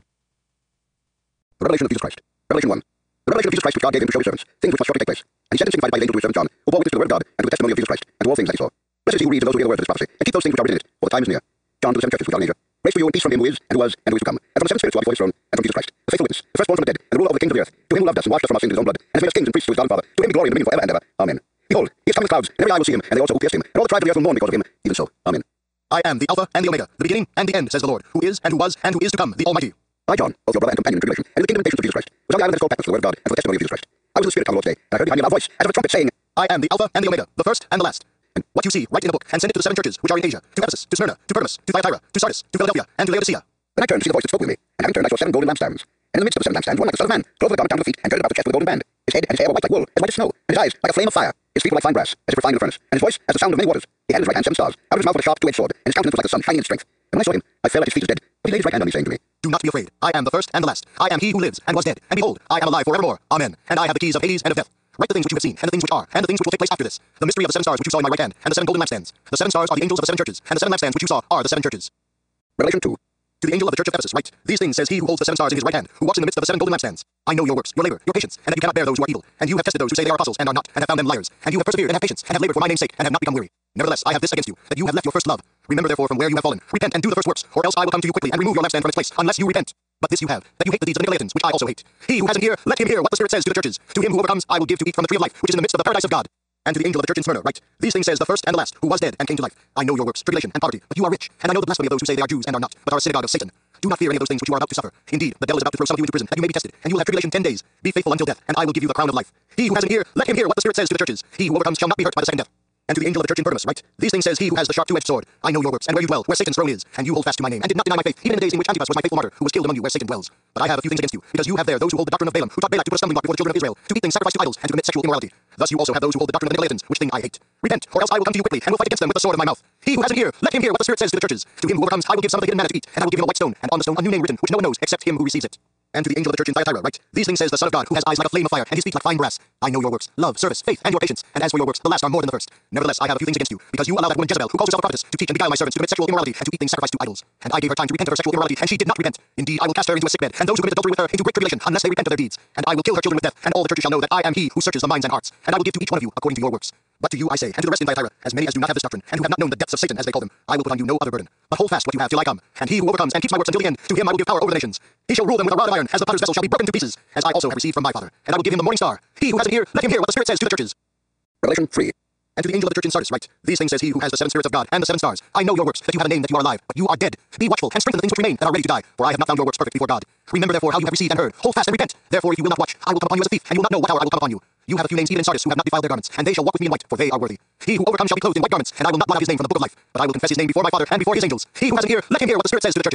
The revelation of Jesus Christ. Revelation 1. The revelation of Jesus Christ which God gave him to show his servants, things which must shortly take place. And he sent and signified by the angel to his servant John, who bore witness to the word of God, and to the testimony of Jesus Christ, and to all things that he saw. Blessed is he who reads and those who hear the words of this prophecy, and keep those things which are written in it, for the time is near. John to the seven churches which are in Asia. Grace to you and peace from him who is, and who was, and who is to come, and from the seven spirits who are before his throne, and from Jesus Christ, the faithful witness, the firstborn from the dead, and the ruler of the kings of the earth, to him who loved us and washed us from our sins in his own blood, and has made us kings and priests to his God and Father. To him be glory and dominion forever and ever. Amen. Behold, he is coming with clouds, and every eye will see him, and they also who pierced him, and all the tribes of the earth will mourn because of him. Even so. Amen. I am the Alpha and the Omega, the beginning and the end, says the Lord, who is, and who was, and who is to come, the Almighty. I, John, both your brother and companion in tribulation, and in the kingdom and patience of Jesus Christ, was on the island that is called Patmos for the word of God, and for the testimony of Jesus Christ. I was in the Spirit on the Lord's day, and I heard behind me a loud voice, as of a trumpet, saying, I am the Alpha and the Omega, the first and the last. And what you see, write in a book, and send it to the seven churches which are in Asia, to Ephesus, to Smyrna, to Pergamos, to Thyatira, to Sardis, to Philadelphia, and to Laodicea. Then I turned to see the voice that spoke with me, and having turned I saw seven golden lampstands. And in the midst of the seven lampstands, one like the Son of Man, clothed with a garment down to the feet, and girded about the chest with a golden band. His head and his hair were white like wool, as white as snow, and his eyes like a flame of fire. His feet were like fine brass, as if refined in a furnace, and his voice as the sound of many waters. He had in his right hand 7 stars. Out of his mouth was a sharp two-edged sword, and his countenance was like the sun, shining in strength. And when I saw him, I fell at his feet as dead. But he laid his right hand on me, saying to me, Do not be afraid. I am the first and the last. I am he who lives and was dead. And behold, I am alive forevermore. Amen. And I have the keys of Hades and of death. Write the things which you have seen, and the things which are, and the things which will take place after this. The mystery of the 7 stars which you saw in my right hand, and the 7 golden lampstands. The 7 stars are the angels of the 7 churches, and the 7 lampstands which you saw are the 7 churches. Revelation 2. To the angel of the church of Ephesus write, These things says he who holds the 7 stars in his right hand, who walks in the midst of the 7 golden lampstands. I know your works, your labor, your patience, and that you cannot bear those who are evil. And you have tested those who say they are apostles and are not, and have found them liars. And you have persevered and have patience, and have labored for my name's sake, and have not become weary. Nevertheless, I have this against you, that you have left your first love. Remember therefore from where you have fallen. Repent and do the first works, or else I will come to you quickly and remove your lampstand from its place, unless you repent. But this you have, that you hate the deeds of the Nicolaitans, which I also hate. He who has an ear, let him hear what the Spirit says to the churches. To him who overcomes, I will give to eat from the tree of life, which is in the midst of the paradise of God. And to the angel of the church in Smyrna write, These things says the first and the last, who was dead and came to life. I know your works, tribulation and poverty, but you are rich. And I know the blasphemy of those who say they are Jews and are not, but are a synagogue of Satan. Do not fear any of those things which you are about to suffer. Indeed, the devil is about to throw some of you into prison, that you may be tested, and you will have tribulation 10 days. Be faithful until death, and I will give you the crown of life. He who has an ear, let him hear what the Spirit says to the churches. He who overcomes shall not be hurt by the second death. And to the angel of the church in Pergamos write, These things says he who has the sharp two-edged sword. I know your works, and where you dwell, where Satan's throne is, and you hold fast to my name, and did not deny my faith, even in the days in which Antipas was my faithful martyr, who was killed among you where Satan dwells. But I have a few things against you, because you have there those who hold the doctrine of Balaam, who taught Balak to put a stumbling block before the children of Israel, to eat things sacrificed to idols, and to commit sexual immorality. Thus you also have those who hold the doctrine of the Nicolaitans, which thing I hate. Repent, or else I will come to you quickly, and will fight against them with the sword of my mouth. He who has an ear, let him hear what the Spirit says to the churches. To him who overcomes, I will give some of the hidden manna to eat, and I will give him a white stone, and on the stone a new name written, which no one knows except him who receives it. And to the angel of the church in Thyatira write, These things says the Son of God, who has eyes like a flame of fire, and his feet like fine brass. I know your works, love, service, faith, and your patience, and as for your works, the last are more than the first. Nevertheless, I have a few things against you, because you allow that woman Jezebel, who calls herself a prophetess, to teach and beguile my servants to commit sexual immorality, and to eat things sacrificed to idols. And I gave her time to repent of her sexual immorality, and she did not repent. Indeed, I will cast her into a sickbed, and those who commit adultery with her into great tribulation, unless they repent of their deeds. And I will kill her children with death, and all the churches shall know that I am he who searches the minds and hearts. And I will give to each one of you according to your works. But to you I say, and to the rest in Thyatira, as many as do not have this doctrine, and who have not known the depths of Satan, as they call them, I will put on you no other burden. But hold fast what you have till I come. And he who overcomes and keeps my works until the end, to him I will give power over the nations. He shall rule them with a rod of iron, as the potter's vessel shall be broken to pieces, as I also have received from my Father. And I will give him the morning star. He who has an ear, let him hear what the Spirit says to the churches. Revelation 3. And to the angel of the church in Sardis write, These things says he who has the 7 spirits of God and the 7 stars. I know your works, that you have a name, that you are alive, but you are dead. Be watchful, and strengthen the things which remain, that are ready to die, for I have not found your works perfect before God. Remember therefore how you have received and heard. Hold fast and repent. Therefore if you will not watch, I will come upon you as a thief, and you will not know what hour I will come upon you. You have a few names even in Sardis who have not defiled their garments, and they shall walk with me in white, for they are worthy. He who overcomes shall be clothed in white garments, and I will not blot out his name from the book of life, but I will confess his name before my Father and before his angels. He who has an ear, let him hear what the Spirit says to the churches.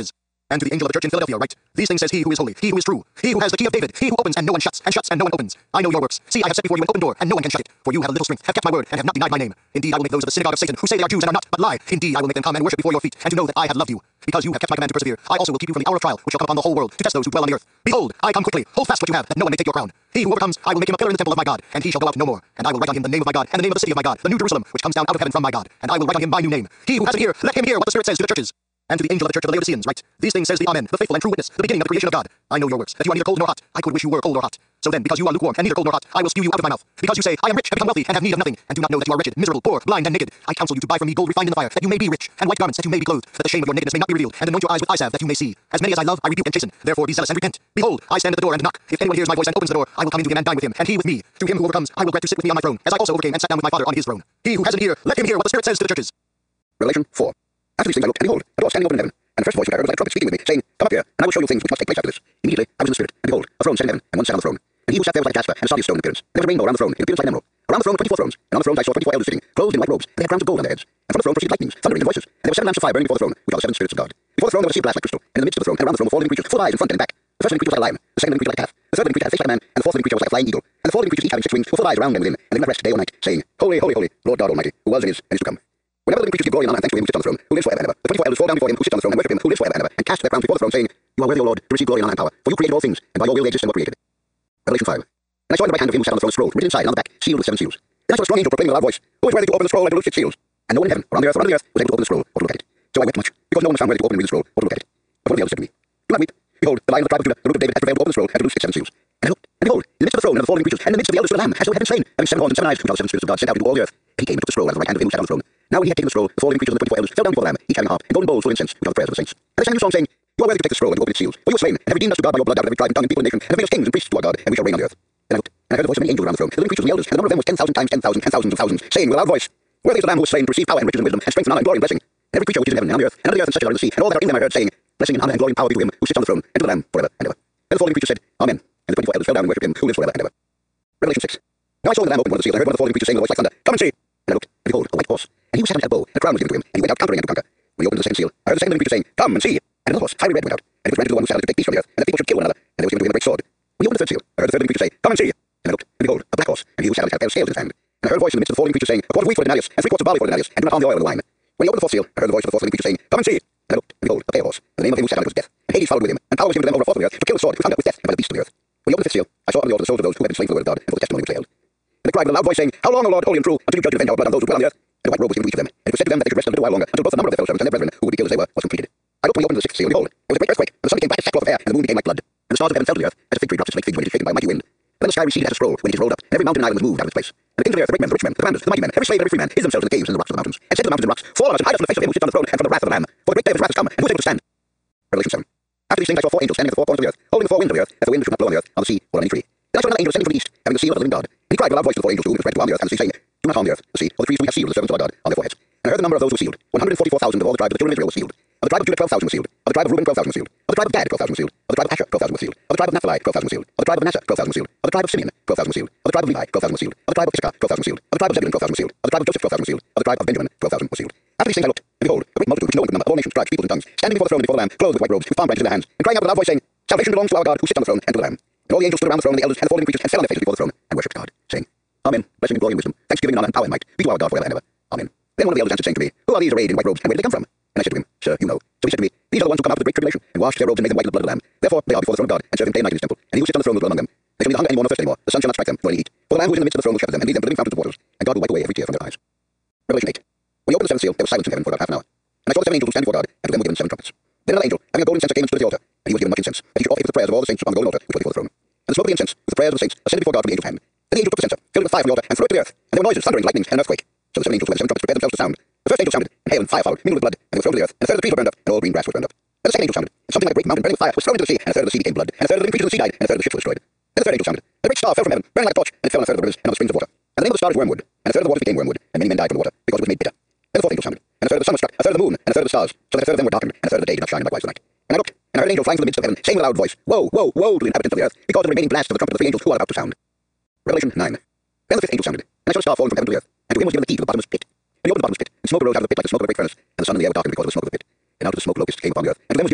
And to the angel of the church in Philadelphia write, these things says he who is holy, he who is true, he who has the key of David, he who opens and no one shuts, and shuts and no one opens. I know your works. See, I have set before you an open door, and no one can shut it. For you have a little strength, have kept my word, and have not denied my name. Indeed, I will make those of the synagogue of Satan, who say they are Jews and are not, but lie. Indeed, I will make them come and worship before your feet, and to know that I have loved you. Because you have kept my command to persevere, I also will keep you from the hour of trial, which shall come upon the whole world, to test those who dwell on the earth. Behold, I come quickly. Hold fast what you have, that no one may take your crown. He who overcomes, I will make him a pillar in the temple of my God, and he shall go out no more. And I will write on him the name of my God, and the name of the city of my God, the new Jerusalem, which comes down out of heaven from my God. And I will write on him my new name. He who has an ear, let him hear what the Spirit says to the churches. And to the angel of the church of the Laodiceans write, these things says the Amen, the faithful and true witness, the beginning of the creation of God. I know your works, that you are neither cold nor hot. I could wish you were cold or hot. So then, because you are lukewarm and neither cold nor hot, I will spew you out of my mouth. Because you say, I am rich, have become wealthy, and have need of nothing, and do not know that you are wretched, miserable, poor, blind, and naked. I counsel you to buy from me gold refined in the fire, that you may be rich, and white garments, that you may be clothed, that the shame of your nakedness may not be revealed, and anoint your eyes with eye salve, that you may see. As many as I love, I rebuke and chasten. Therefore be zealous and repent. Behold, I stand at the door and knock. If anyone hears my voice and opens the door, I will come into him and dine with him, and he with me. To him who overcomes, I will grant to sit with me on my throne, as I also overcame and sat down with my Father on his throne. He who has an ear, let him hear what the Spirit says to the churches. Revelation 4. After these things I looked, and behold, a door standing open in heaven. And the first voice which I heard was like a trumpet speaking with me, saying, Come up here, and I will show you things which must take place after this. Immediately I was in the Spirit, and behold, a throne set in heaven, and one sat on the throne. And he who sat there was like jasper and a sardius stone in appearance. And there was a rainbow around the throne, in appearance like an emerald. Around the throne were 24 thrones, and on the thrones I saw 24 elders sitting, clothed in white robes, and they had crowns of gold on their heads. And from the throne proceeded lightnings, thunderings, and voices. And there were 7 lamps of fire burning before the throne, which are the 7 spirits of God. Before the throne there was a sea of glass like crystal, and in the midst of the throne and around the throne were 4 living creatures, full of eyes in front and in back. The first living creature was like a lion, the second living creature like a calf, the third living creature had a face like a man, and the fourth living creature was like a flying eagle. And the 4 living creatures each having 6 wings were full of eyes around and within, and they did not rest day or night, saying, Holy, holy, holy, Lord God Almighty, who was and is to come. Whenever the living creatures give glory and honor and thanks to him who sits on the throne, who lives forever and ever, the 24 elders fall down before him who sits on the throne and worship him who lives forever and ever, and cast their crowns before the throne, saying, You are worthy, O Lord, to receive glory and honor and power, for you created all things, and by your will they exist and were created. Revelation 5. And I saw in the right hand of him who sat on the throne a scroll, written inside and on the back, sealed with 7 seals. Then I saw a strong angel proclaiming with a loud voice, Who is worthy to open the scroll and to loose its seals? And no one in heaven, or on the earth, or under the earth, was able to open the scroll, or to look at it. So I wept much, because no one was found worthy to open and read the scroll, or to look at it. But one of the elders said to me, Do not weep. Behold, the Lion of the tribe of Judah, the root of David, has prevailed to open the scroll and to loose its 7 seals. And I looked, and behold, in the midst of the throne and of the 4 living creatures, and in the midst of the elders stood a lamb, as though it had been slain, having 7 horns and 7 eyes, which are the 7 spirits of God sent out into all the earth. And he came and took the scroll out of the right hand of him who sat on the throne. Now when he had taken the scroll, the 4 living creatures and the 24 elders fell down before the lamb, each having a harp and golden bowls full of incense, which are the prayers of the saints. And they sang a new song, saying, You are worthy to take the scroll and to open its seals, for you were slain, and have redeemed us to God by your blood out of every tribe and tongue and people and nation, and have made us kings and priests to our God, and we shall reign on the earth. Then I looked, and I heard the voice of many angels around the throne, the living creatures and the elders, and the number of them was 10,000 times 10,000 and thousands of thousands, saying with a loud voice, Worthy is the Lamb who was slain to receive power and riches and wisdom, and strength and honor and glory and blessing. And every creature which is in heaven and on the earth and under the earth and such as are in the sea, and all that are in them I heard, saying, Blessing and honor and glory and power be to him who sits on the throne, and to the Lamb forever and ever. Then the 4 living creatures said, Amen. And the 24 elders fell down and worshipped him who lives forever and ever. Revelation 6. Now I saw when the Lamb opened one of the seals, I heard one of the 4 living creatures saying with a voice like thunder, Come and see. And I looked, and behold, a white horse. And he who sat on his bow, and a crown was given to him, and he went out conquering and to conquer. When he opened the second seal, I heard the second living creature saying, Come and see. And another horse, fiery red, went out, and it was granted to the one who sat on it to take peace from the earth, and that people should kill one another, and they was given to him a great sword. When he opened the third seal, I heard the third living creature say, Come and see. And I looked, and behold, a black horse, and he who sat on it had a pair of scales in his hand. And I heard a voice in the midst of the 4 living creatures saying, A quart of wheat for a denarius, and 3 quarts of barley for a denarius, and do not harm the oil and the wine. When he opened the 4th seal, I heard the voice of the 4th living creature saying, Come and see. And I looked, and behold, a pale horse, and the name of him who sat on it was Death, and Hades followed with him, and power was given to them over a fourth of the earth to kill the sword, who found out with death, and by the beasts of the earth. When he opened the 5th seal, I saw on the altar the souls of those who had been slain for the word of God, and for the testimony which they held. And they cried with a loud voice, saying, How long, O Lord, holy and true, until you judge and avenge our blood on those who dwell on the earth? And a white robe was given to each of them, and it was said to them that they should rest a little while longer, until both the number of their fellow servants and their brethren, who would be killed as they were, was completed. I looked when he opened the 6th seal, and behold, there was a great earthquake, and the sun became black as sackcloth of hair, and the moon became like blood, and the stars of heaven fell to the earth, as a fig tree drops its late fig when it is shaken by a mighty wind. And then the sky receded as a scroll when it is rolled up, and every mountain and island was moved out of its place. And the kings of the earth, the great men, the rich men, the commanders, the mighty men, every slave and every free man, hid themselves in the caves and the rocks of the mountains, and said to the mountains and rocks, Fall on us and hide us from the face of him who sits on the throne and from the wrath of the Lamb. For the great day of his wrath is come, and who is able to stand? Revelation 7. After these things I saw 4 angels standing at the 4 corners of the earth, holding the 4 winds of the earth, that the wind should not blow on the earth, on the sea, or on any tree. Then I saw another angel descending from the east, having the seal of the living God. And he cried with a loud voice to the 4 angels to whom it was granted to arm the earth and the sea, saying, Do not harm the earth, the sea, or the trees whom we have sealed, the servants of our God, on their foreheads. And I heard the number of those who were sealed. 144,000 of all the tribes of the children of Israel were sealed. Of the tribe of Judah 12,000 were sealed. Of the tribe of Reuben 12,000 were sealed. Of the tribe of Gad 12,000 were sealed. Of the tribe of Asher 12,000 were sealed. Of the tribe of Naphtali 12,000 were sealed. Of the tribe of Manasseh 12,000 were sealed. Of the tribe of Simeon 12,000 were sealed. Of the tribe of Levi 12,000 were sealed. Of the tribe of Issachar 12,000 were sealed. Of the tribe of Zebulun 12,000 were sealed. Of the tribe of Joseph 12,000 were sealed. Of the tribe of Benjamin 12,000 were sealed. After these things I looked, and behold, a great multitude which no one could number, of all nations, tribes, peoples, and tongues, standing before the throne and before the Lamb, clothed with white robes, with palm branches in their hands, and crying out with a loud voice, saying, Salvation belongs to our God, who sits on the throne, and to the Lamb. And all the angels stood around the throne, and the elders and the 4 living creatures, and fell on their faces before the throne, and worshipped God, saying, Amen. Blessing and glory and wisdom, thanksgiving and honor and power and might be to our God forever and ever. Amen. Then one of the elders answered, saying to me, Who are these arrayed in white robes, and where did they come from? And I said to him, Sir, you know. So he said to me, These are the ones who come out of the great tribulation, and washed their robes and made them white with the blood of the Lamb. Therefore they are before the throne of God, and serve him day and night in his temple. And he who sits on the throne will dwell among them. They shall neither hunger any more nor thirst any more. The sun shall not strike them, nor any heat. For the Lamb who is in the midst of the throne will shepherd them, and lead them to living fountains of waters. And God will wipe away every tear from their eyes. Revelation 8. When he opened the 7th seal, there was silence in heaven for about half an hour. And I saw the 7 angels who stand before God, and to them were given 7 trumpets. Then another angel, having a golden censer, came and stood at the altar. And he was given much incense, that he should offer it with the prayers of all the saints upon the golden altar, which was before the throne. And the smoke of the incense, with the prayers of the saints, ascended before God from the angel's hand. Then the angel took the censer, filled it with fire from the altar, and threw it to the earth. And there were noises, thunderings, lightnings, and an earthquake. So the 7 angels who had the 7 trumpets prepared themselves to sound. The first angel sounded, and hail and fire followed, mingled with blood, and they were thrown to the earth. And a third of the trees were burned up, and all green grass was burned up. Then the second angel sounded, and something like a great mountain burning with fire was thrown into the sea, and a third of the sea became blood, and a third of the living creatures of the sea died, and a third of the ships were destroyed. Then the third angel sounded, and a great star fell from heaven, burning like a torch, and it fell on a third of the rivers and on the springs of water. And the name of the star is wormwood, and a third of the waters became wormwood, and many men died from the water, because it was made bitter. Then the 4th angel sounded, and a third of the sun was struck, a third of the moon, and a third of the stars, so that a third of them were darkened, and a third of the day did not shine, and likewise the night. And I looked, and I heard an angel flying through the midst of heaven, saying with a loud voice, Woe, woe, woe to the inhabitants of the earth, because of the remaining blast of the trumpet of the 3 angels who are about to sound. Revelation 9. Then the 5th angel sounded, and I saw a star falling from heaven to the earth, and to him was given the key to the bottomless pit. And he opened the bottomless pit, and smoke arose out of the pit like the smoke of a great furnace, and the sun and the air were darkened because of the smoke of the pit. And out of the smoke locusts came upon the earth, and to them was given power, as the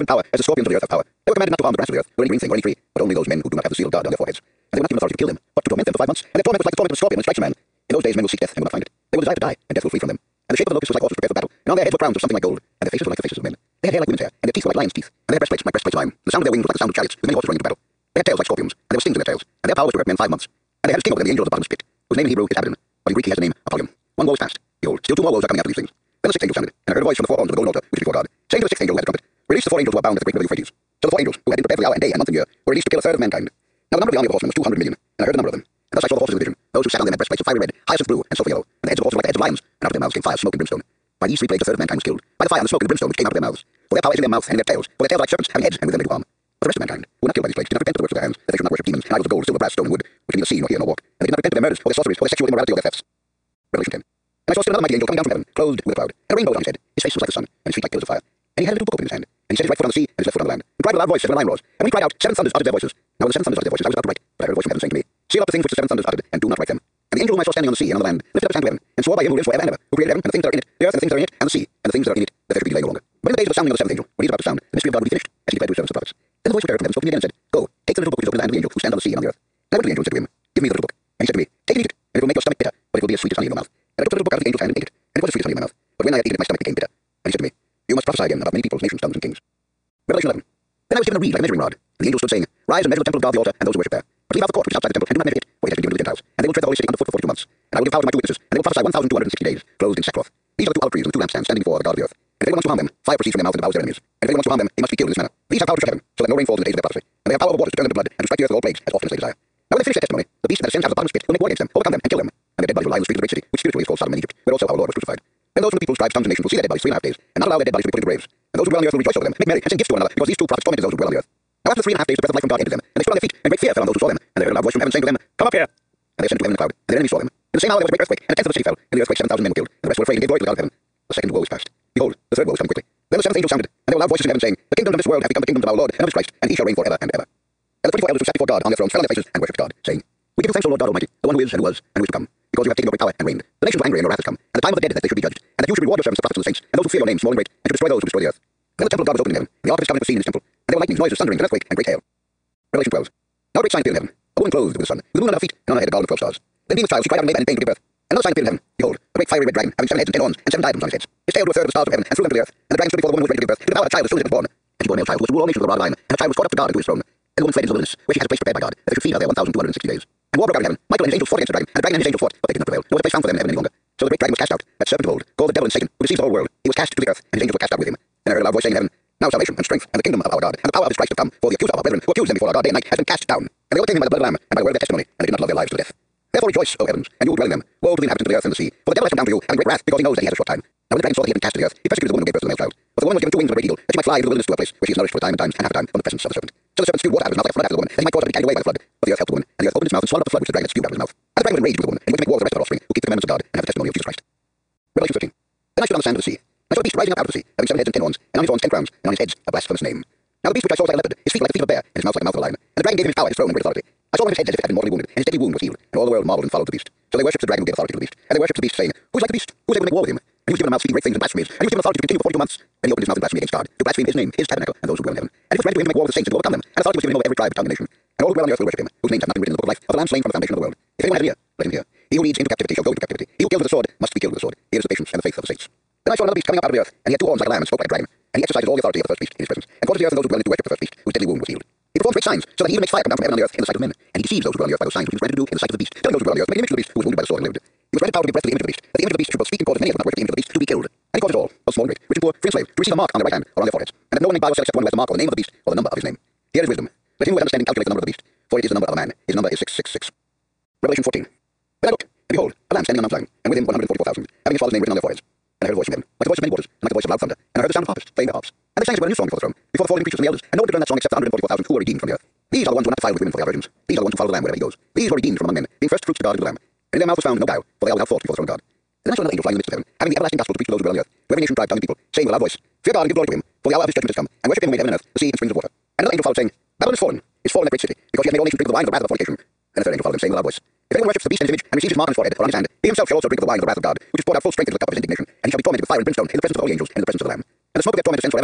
scorpions of the earth have power. They were commanded not to harm the grass of the earth, or any green thing, or any tree, but only those men who do not have the seal of God on their foreheads. And they were not given authority to kill them, but to torment them for 5 months. And their torment was like the torment of a scorpion when it strikes a man. In those days men will seek death and will not find it. They will desire to die, and death will flee from them. And the shape of the locusts was like horses prepared for battle, and on their heads were crowns of something like gold, and their faces were like the faces of men. They had hair like women's hair, and their teeth were like lions' teeth, and their breastplates like breastplates of iron. The sound of their wings was like the sound of chariots, with many horses running into battle. They had tails like scorpions, and there were stings in their tails, and their power was to hurt men 5 months. And they had a sting over them, the angel of the bottomless pit, whose name in Hebrew is Abaddon, but in Greek he has the name Apollyon. One woe is past. Behold, still 2 more woes are coming after these things. Then the 6th angel sounded, and I heard a voice from the 4 horns of the golden altar, which is before God, saying to the 6th angel who had the trumpet, release the 4 angels who are bound at the great river Euphrates. So the 4 angels, who had been prepared for the hour and day and month and year, were released to kill a third of mankind. Now the number of the army of the horsemen was 200 million, and I heard the number of them. And thus I saw the horses in the vision. Those who sat on them had breastplates of fiery red, hyacinth blue, and sulphur yellow, and the heads of the horses were like the heads of lions, and out of their mouths came fire, smoke, and brimstone. By these 3 plagues a third of mankind was killed, by the fire and the smoke and the brimstone which came out of their mouths. For their power is in their mouth and in their tails, for their tails are like serpents, having heads, and with them they do harm. But the rest of mankind, who were not killed by these plagues, did not repent of the works of their hands, that they should not worship demons, and idols of gold, silver, brass, stone, and wood, which can neither see nor hear nor walk. And they did not repent of their murders, or their sorceries, or their sexual immorality, or their thefts. Revelation 10. And I saw still another mighty angel coming down from heaven, clothed with a cloud, and a rainbow on his head. His face was like the sun, and his feet like pillars of fire. And he had a little book open in his hand. And he set his right foot on the sea, and his left foot on the land. And cried with a loud voice, 7 lion roars. And when he cried out, 7 thunders uttered their voices. Now when the 7 thunders uttered their voices, I was about to write, but I heard a voice from heaven saying to me, seal up the things which the 7 thunders uttered, and do not write them. And the angel whom I saw standing on the sea and on the land lifted up his hand to heaven, and swore by him who lives forever and ever, who created heaven and the things that are in it, the earth and the things that are in it, and the sea and the things that are in it, that there should be delay no longer. But in the days of the sounding of the 7th angel, when he is about to sound, the mystery of God will be finished, as he declared to his servants the prophets. Then the voice which I heard from heaven spoke to me again and said, Go, take the little book which is open in the hand of the angel who stands on the sea and on the earth. And I went to the angel and said to him, Give me the little book. And he said to me, Take and eat it, and it will make your stomach bitter, but it will be as sweet as honey in your mouth. And I took the little book out of the angel's hand and ate it, and it was as sweet as honey in my mouth. But when I had eaten it, my stomach became bitter. And he said to me, You must prophesy again about many peoples, nations, tongues, and kings. Revelation 11. Then I was given a reed like a measuring rod, and the angel stood saying, Rise and measure the temple of God, the altar, and those who worship there. But leave out the court which is outside the temple, and do not measure it, for it has been given to the Gentiles. And they will tread the holy city underfoot for 42 months. And I will give power to my 2 witnesses, and they will prophesy 1,260 days, clothed in sackcloth. These are the 2 olive trees and the 2 lampstands standing before the God of the earth. And if anyone wants to harm them, fire proceeds from their mouth and devours their enemies. And if anyone wants to harm them, he must be killed in this manner. These have power to shut heaven, so that no rain falls in the days of their prophecy. And they have power over waters to turn them to blood, and to strike the earth with all plagues, as often as they desire. Now when they finish their testimony, the beast that ascends out of the bottomless pit will make war against them, overcome them, and kill them. And their dead bodies will lie in the streets of the great city, which spiritually is called Sodom and Egypt, where also our Lord was crucified. Then those from the peoples, tribes, tongues, and nations will see their dead bodies 3.5 days, and not allow their dead bodies to be put into graves. And those who dwell on the earth will rejoice over them, make merry, and sing gifts to one another, because these 2 prophets tormented those who dwell on the earth. Now after the 3.5 days, the breath of life from God entered them, and they stood on their feet, and great fear fell on those who saw them. And they heard a loud voice from heaven saying to them, Come up here. And they ascended to heaven in a cloud, and their enemies saw them. In the same hour there was a great earthquake, and a tenth of the city fell, and the earthquake 7,000 men were killed, and the rest were afraid and gave glory to the God of heaven. The second woe is past. Behold, the third woe is coming quickly. Then the 7th angel sounded, and there were loud voices in heaven saying, The kingdoms of this world have become the kingdoms of our Lord and of his Christ, and he shall reign forever and ever. And the 24 elders who sat before God on their thrones fell on their faces and worshipped God, saying, We give you thanks, O Lord God Almighty, the one who is and who was and who is to come, because you have taken your great power and reigned. The nations were angry and your wrath has come, and the time of the dead that they should be judged, and that you should reward your servants, the prophets and the saints, and those who fear your name, small and great, and to destroy those who destroy the earth. Then the temple of God was opened in heaven, and the ark of his covenant was seen in his temple, and there were lightnings, noises, thunderings, an earthquake, and great hail. Revelation 12. Now a great sign appeared in heaven, a woman clothed with the sun, with the moon under her feet, and on her head a garland of 12 stars. Then being with child, she cried out in labor and in pain to give birth. And another sign appeared in heaven. Behold, a great fiery red dragon, having 7 heads and 10 horns, and 7 diadems on his heads. His tail drew a third of the stars of heaven, and threw them to the earth. And the dragon stood before the woman who was ready to give birth, to devour the child as soon as it was born. And she bore a male child, who was to rule all nations with a rod of iron. And the child was caught up to God and to his throne. And the woman fled into the wilderness, where she has a place prepared by God, that they should feed her there 1,260 days. And war broke out in heaven. Michael and his angels fought against the dragon, and the dragon and his angels fought, but they did not prevail. There was a place found for them in heaven any longer. So the great dragon was cast out, that serpent of old, called the devil and Satan, who deceives the whole world. He was cast to the earth, and his angels were cast out with him. And I heard a loud voice saying in heaven, Now salvation and strength and the kingdom of our God, and the power of his Christ have come, for the accuser of our brethren, who accused them before our God day and night, has been cast down. And they overcame him by the blood of the Lamb, and by the word of their testimony, and they did not love their lives to death. Therefore rejoice, O heavens, and you who dwell in them. Woe to the inhabitants of the earth and the sea, for the devil has come down to you, having great wrath, because he knows that he has a short time. Now when the dragon saw that he had been cast to the earth, he persecuted the woman who gave birth to the male child. But the woman was given 2 wings of a great eagle, that she might fly into the wilderness to a place where she is nourished for a time and times and half a time from the presence of the serpent. So the serpent spewed water out of his mouth like a flood after the woman, that he might cause her to be carried away by the flood. But the earth helped the woman, and the earth opened its mouth and swallowed up the flood which the dragon had spewed out of his mouth. And the dragon was enraged with the woman, and he went to make war with the rest of her offspring, who keep the commandments of God and have the testimony of Jesus Christ. Revelation 13. Then I stood on the sand of the sea, and I saw a beast rising up out of the sea, having 7 heads and 10 horns, and on his horns 10 crowns, and on his heads a blasphemous name. Now the beast which I saw was like a leopard, his feet were like the feet of a bear, and his mouth like the mouth of a lion. And the dragon gave him his power, his throne, and great authority. I saw on his head as if it had been mortally wounded, and his deadly wound was healed, and all the world marveled and followed the beast. So they worshipped the dragon who gave authority to the beast, and they worshipped the beast, saying, Who is like the beast? Who is able to make war with him? And he was given a mouth speaking great things and blasphemies, and he was given authority to continue for 42 months. And he opened his mouth in blasphemy against God, to blaspheme his name, his tabernacle, and those who dwell in heaven. And he was ready to make war with the saints and to overcome them, and authority was given him over every tribe, tongue, and nation. And all who dwell on the earth will worship him, whose names have not been written in the book of life of the Lamb slain from the foundation of the world. If anyone has an ear, let him hear. He who leads into captivity shall go into captivity. He who kills with the sword must be killed with the sword. Here is the patience and the faith of the saints. Then I saw another beast coming up out of the earth, and he had 2 horns like a lamb and spoke like a dragon. And he exercises all the authority of the first beast in his presence, and causes the earth and those who dwell in it to worship the first beast, whose deadly wound was healed. He performs great signs, so that he even makes fire come down from heaven on the earth in the sight of men. And he deceives those who dwell on the earth by those signs which he was granted to do in the sight of the beast, telling those who dwell on the earth, make an image of the beast who was wounded by the sword and lived. He was granted power to give breath to the image of the beast, that the image of the beast should both speak and cause as many as would not worship the image of the beast to be killed. And he causes all, both small and great, rich and poor, free and slave, to receive a mark on their right hand or on their foreheads, and that no one may buy or sell except one who has the mark or the name of the beast or the number of his name. Here is wisdom. Let him who has understanding calculate the number of the beast, for it is the number of a man. His number is 666. Revelation 14. Then I looked, and behold, a lamb standing on Mount Zion, and with him 144,000, having his father's name written on their foreheads. And I heard a voice from heaven, like the voice of many waters, and like the voice of loud thunder. And I heard the sound of harpists playing their harps. And they sang together a new song before the throne, before the fallen creatures and the elders, and no one could learn that song except the 144,000 who were redeemed from the earth. These are the ones who are not defiled with women, for they are virgins. These are the ones who follow the Lamb wherever he goes. These were redeemed from among men, being first fruits to God and to the Lamb. And in their mouth was found no guile, for they all held forth before the throne of God. Then I saw another angel flying in the midst of heaven, having the everlasting gospel to preach to those who dwell on the earth, to every nation, tribe, tongue, and people, saying with a loud voice, Fear God and give glory to him, for the hour of his judgment has come, and worship him who made heaven and earth, the sea and springs of water. And another angel followed, saying, Babylon is fallen, that great city, because she has made all nations drink of the wine of the wrath of fornication. And the third angel followed him, saying with a loud voice, If anyone worships the beast and his image, and receives his mark on his forehead or on his hand, he himself shall also drink of the wine of the wrath of God, which is poured out full strength into the cup of his indignation, and he shall be tormented with fire and brimstone in the presence of all the angels and in the presence of the Lamb. And the smoke of their torment ascends forever and ever,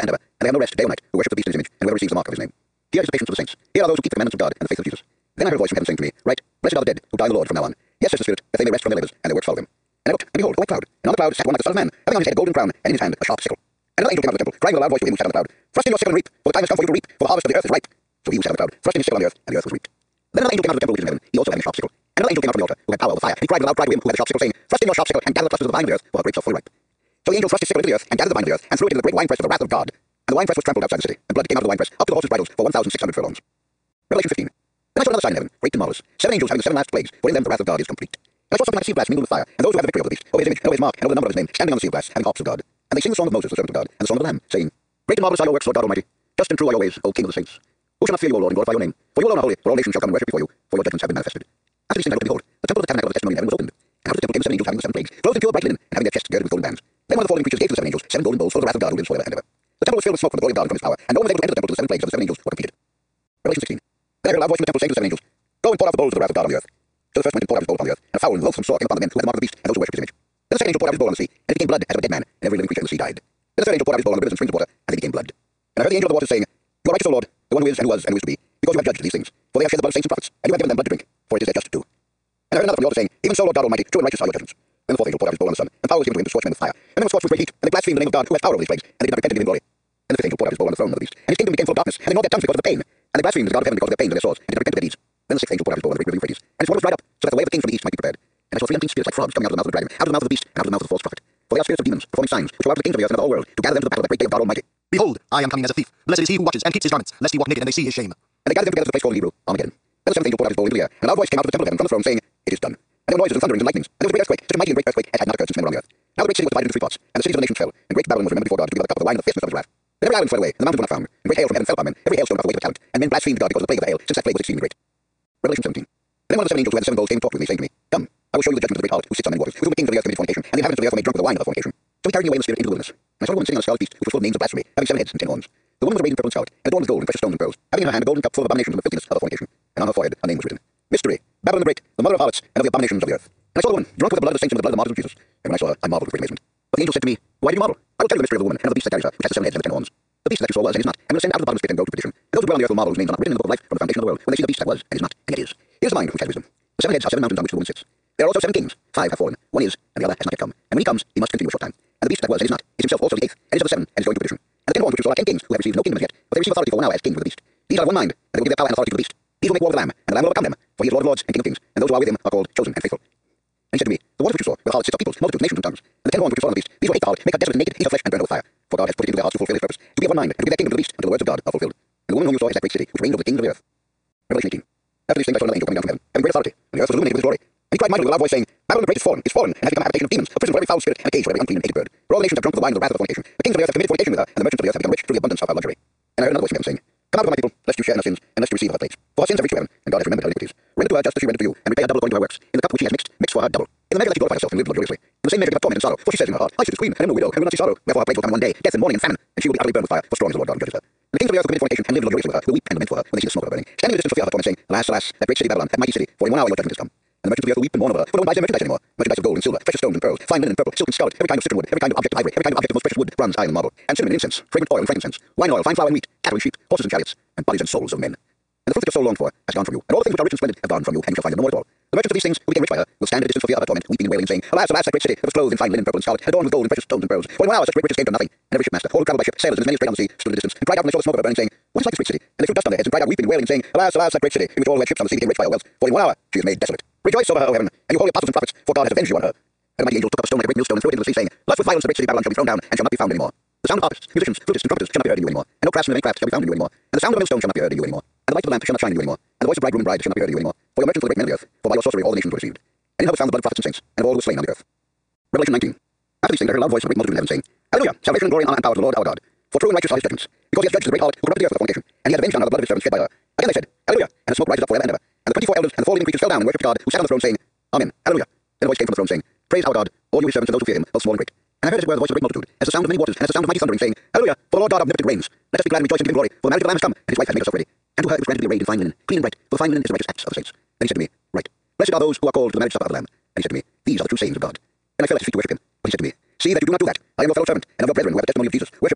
they have no rest day or night, who worship the beast in his image, and whoever receives the mark of his name. Here is the patience of the saints. Here are those who keep the commandments of God and the faith of Jesus. Then I heard a voice from heaven saying to me, Write, Blessed are the dead, who die in the Lord from now on. Yes, says the Spirit, that they may rest from their labors, and their works follow them. And I looked, and behold, a white cloud, and on the cloud sat one like the Son of Man, having on his head a golden crown, and in his hand a sharp sickle. And another angel came out of the temple, crying with a loud voice to him who sat on the cloud, Thrust in your sickle and reap, for the time has come for you to reap, for the harvest of the earth is ripe. So he who sat on the cloud thrust in his sickle on the earth, and the earth was reaped. Then another angel came out of the temple which is in heaven, he also having a sharp sickle. And another angel came out from the altar, who had power over fire. He cried with a loud cry to him who had a sharp sickle, saying, Thrust in your sharp sickle, and gather the clusters of the vine of the earth, for her grapes are fully ripe. So the angel thrust his sickle into the earth, and gathered the vine of the earth, and threw it into the great winepress of the wrath of God. And the winepress was trampled outside the city, and blood came out of the winepress up to the horses' bridles for 1,600 furlongs. Revelation 15. Then I saw another sign in heaven, great and marvelous, 7 angels having the 7 last plagues, for in them the wrath of God is complete. And I saw something like a sea of glass mingled with fire, and those who have the victory over the beast, over his image, and over his mark, and over the number of his name, standing on the sea of glass, having harps of God. And they sing the song of Moses, the servant of God, and the song of the Lamb, saying, Great and marvelous are your works, Lord God Almighty. Just and true are your ways, O King of the saints. Who shall not fear you, O Lord, and glorify your name? For you alone are holy, for all nations shall come and worship before you, for your judgments have been manifested. After these things I looked, behold, the temple of the tabernacle of the testimony in heaven was opened. And out of the temple came the 7 angels having the 7 plagues, clothed in pure bright linen, and having their chests girded with golden bands. Then one of the fallen creatures gave to the 7 angels 7 golden bowls full of the wrath of God who lives forever and ever. The temple was filled with smoke from the glory of God and from his power, and no one was able to enter the temple till the 7 plagues of the 7 angels were completed. Revelation 16. Then I heard a loud voice from the temple saying to the 7 angels, Go and pour out the bowls of the wrath of God on the earth. So the first went and poured out his bowl upon the earth, and a foul and loathsome sore came upon the men who had the mark of the beast and those who worshipped his image. Then the second angel poured out his bowl on the sea, and it became blood as of a dead man, and every living creature in the sea died. Then the third angel poured out his bowl on the rivers and streams of water, and they became blood. And I heard the angel of the waters saying, You are righteous, O Lord, the one who is, and who was, and who is to be, because you have judged these things. For they have shed the blood of saints and prophets, and you have given them blood to drink, for it is their just due. And I heard another from the altar saying, Even so, Lord God Almighty, true and righteous are your judgments. Then the fourth angel poured out his bowl on the sun, and power was given to him to scorch men with fire. And men were scorched with great heat, and they blasphemed the name of God, who has power over these plagues, and they did not repent and give him glory. And the fifth angel poured out his bowl on the throne of the beast, and his kingdom became full of darkness, and they gnawed their tongues because of the pain. And they blasphemed the God of heaven because of their pains and their swords, and did not repent of their deeds. Then the sixth angel poured out his bowl on the great river Euphrates, and its water was dried up, so that the way of the kings from the east might be prepared. And I saw 3 unclean spirits like frogs coming out of the mouth of the dragon, out of the mouth of the beast, and out of the mouth of the false prophet. For they are spirits of demons, performing signs, which will out of the kings of the earth and of the whole world, to gather them to the battle of that great day of God Almighty. Behold, I am coming as a thief. Blessed is he who watches and keeps his garments, lest he walk naked and they see his shame. And they gathered them together to the place called in Hebrew, Armageddon. Then the 7th angel poured out his bowl into the air, and a loud voice came out of the temple of heaven from the throne, saying, It is done. And there were noises and thunderings and lightnings, and there was a great earthquake, such a mighty and great earthquake as had not occurred since men were on the earth. Now the great city was divided into 3 parts, and the cities of the nations fell, and great Babylon was remembered before God to be the cup of the wine of the fierceness of his wrath. Then every island fled away, and the mountains were not found, and great hail from heaven fell upon men, every hailstone about the weight of a talent, and men blasphemed God because of the plague of the hail, since that plague was exceedingly great. Revelation 17. Then one of the 7 angels who had the 7 bowls came and talked with me, saying to me, Come, I will show you the judgment of the great harlot, who sits on many waters, with whom the kings of the earth committed fornication, and the inhabitants of the earth were made drunk with the wine of the fornication. So he carried me away in the spirit into the wilderness. And I saw a woman sitting on a scarlet beast, which was full of names of blasphemy, having 7 heads and 10 horns. The woman was arrayed in purple and scarlet, and adorned with gold and precious stones and pearls, having in her hand a golden cup full of abominations and the filthiness of the fornication. And on her forehead a name was written, Mystery, Babylon the Great, the mother of harlots, and of the abominations of the earth. And I saw the woman, drunk with the blood of the saints and with the blood of the martyrs of Jesus. And when I saw her, I marveled with great amazement. But the angel said to me, Why do you marvel? I will tell you the mystery of the woman and of the beast that carries her, which has the 7 heads and the 10 horns. The beast that you saw was and is not, and will ascend out of the bottomless pit and go to perdition. And those who dwell on the earth will marvel whose names are not written in the book of life from the foundation of the world, when they see the beast that was and is not, and yet is. Here is the mind which has wisdom. The 7 heads are 7 mountains on which the woman sits. There are also 7 kings. 5 have fallen. One is, and the other has not yet come. And when he comes, he must continue a short time. And the beast that was and is not is himself also the 8th, and is of the 7, and is going to perdition. And the 10 horns which you saw are 10 kings who have received no kingdom as yet, but they receive authority for 1 hour as kings with the beast. These are of one mind, and they will give their power and authority to the beast. These will make war with the Lamb, and the Lamb will overcome them, for he is Lord of lords and King of kings, and those who are with him are called chosen and faithful. And he said to me, The waters which you saw were the harlots of peoples, multitudes, nations, and tongues. And the 10 horns which you saw on the beast, these will hate the harlot, make her desolate and naked, eat her flesh, and burn her with fire. For God has put it into their hearts to fulfill his purpose, to be of one mind, and to give their kingdom to the beast, until the words of God are fulfilled. And the woman whom you saw is that great city, which reigns over the kings of the earth. Revelation 18. After these things I saw another angel coming down from heaven, having great authority, and the earth was illuminated with his glory. And he cried mightily with a loud voice, saying, Babylon the Great is fallen, and has become a habitation of demons, a prison for every foul spirit, and a cage for every unclean and hated bird. For all the nations have drunk of the wine of the wrath of the fornication. The kings of the earth have committed fornication with her, and the merchants of the earth have become rich through the abundance of her luxury. And I heard another voice from heaven saying, Come out of my people, lest you share in her sins, and lest you receive of her plagues. For her sins have reached to heaven, and God has remembered her iniquities. Render to her just as she rendered to you, and repay her double according to her works. In the cup which she has mixed, mix for her double. In the measure that she glorified herself and lived luxuriously. In the same measure give her torment and sorrow, for she says in her heart, I sit as queen, and am no widow, and will not see sorrow. Therefore her plagues will come in one day, death and mourning and famine, and she will be utterly burned with fire, for strong is the Lord God who judges her. And the kings of the earth who commit fornication and live luxuriously with her will weep and lament for her when they see the smoke of her burning, standing in the distance for fear of her torment, saying, Alas, alas, that great city Babylon, that mighty city, for in 1 hour your judgment is come. And the merchants of the earth will weep and mourn over her, for no one buys their merchandise anymore. Merchandise of gold and silver, precious stones and pearls, fine linen and purple, silk and scarlet, every kind of citron wood, every kind of object of ivory, every kind of object of most precious wood, bronze, iron, and marble, and cinnamon and incense, fragrant oil and frankincense, wine oil, fine flour and wheat, cattle and sheep, horses and chariots, and bodies and souls of men. And the fruit that your soul longed for has gone from you, and all the things which are rich and splendid have gone from you, and you shall find them no more at all. The merchants of these things, who became rich by her, will stand at a distance for fear of her torment, weeping and wailing, and saying, Alas, alas, that great city, that was clothed in fine linen, purple and scarlet, adorned with gold and precious stones and pearls. For in 1 hour such great riches came to nothing. And every shipmaster, all who travelled by ship, sailors and as many as strayed on the sea, stood at a distance, and cried out when they saw the smoke of her burning, saying, What is like this great city? And they threw dust on their heads, and cried out weeping and wailing, saying, Alas, alas, that great city, in which all who had ships on the sea became rich by her wealth. For in 1 hour she is made desolate. Rejoice over her, O heaven, and you holy apostles and prophets, for God has avenged you on her. And the mighty angel took up a stone like a great millstone and threw it into the sea, saying, Lust with violence the great city Babylon shall be thrown down, and shall not be found anymore. The sound of harpists, musicians, flutists, and trumpeters shall not be heard in you anymore, and no craftsmen of any craft shall be found in you anymore, and the sound of a millstone shall not be heard in you anymore, and the light of the lamp shall not shine in you anymore, and the voice of bridegroom and bride shall not be heard in you anymore, for your merchants were the great men of the earth, for by your sorcery all the nations were deceived. And in her was found the blood of prophets and saints, and of all who were slain on the earth. Revelation 19. After these things I heard a loud voice from a great multitude in heaven saying, Hallelujah, salvation and glory and honor and power to the Lord our God, for true and righteous are his judgments, because he has judged the great harlot who corrupted the earth with fornication, and he has avenged on her the blood of his servants shed by her. Again they said, Hallelujah, and the smoke rises up forever and ever. And the 24 elders and the 4 living creatures fell down and worshipped God, who sat on the throne, saying, Amen, Hallelujah. Then a voice came from the throne saying, Praise our God, all you his servants and those who fear him, both small and great. And I heard as it were the voice of a great multitude, as the sound of many waters, and as the sound of mighty thundering, saying, Hallelujah, for the Lord God omnipotent reigns. Let us be glad and rejoice and give him glory, for the marriage of the Lamb has come, and his wife has made herself ready. And to her it was granted to be arrayed in fine linen, clean and bright, for the fine linen is the righteous acts of the saints. Then he said to me, Right, blessed are those who are called to the marriage supper of the Lamb. And he said to me, These are the true sayings of God. And I fell at his feet to worship him. But he said to me, See that you do not do that. I am your fellow servant, and of your brethren who have the testimony of Jesus. Worship God.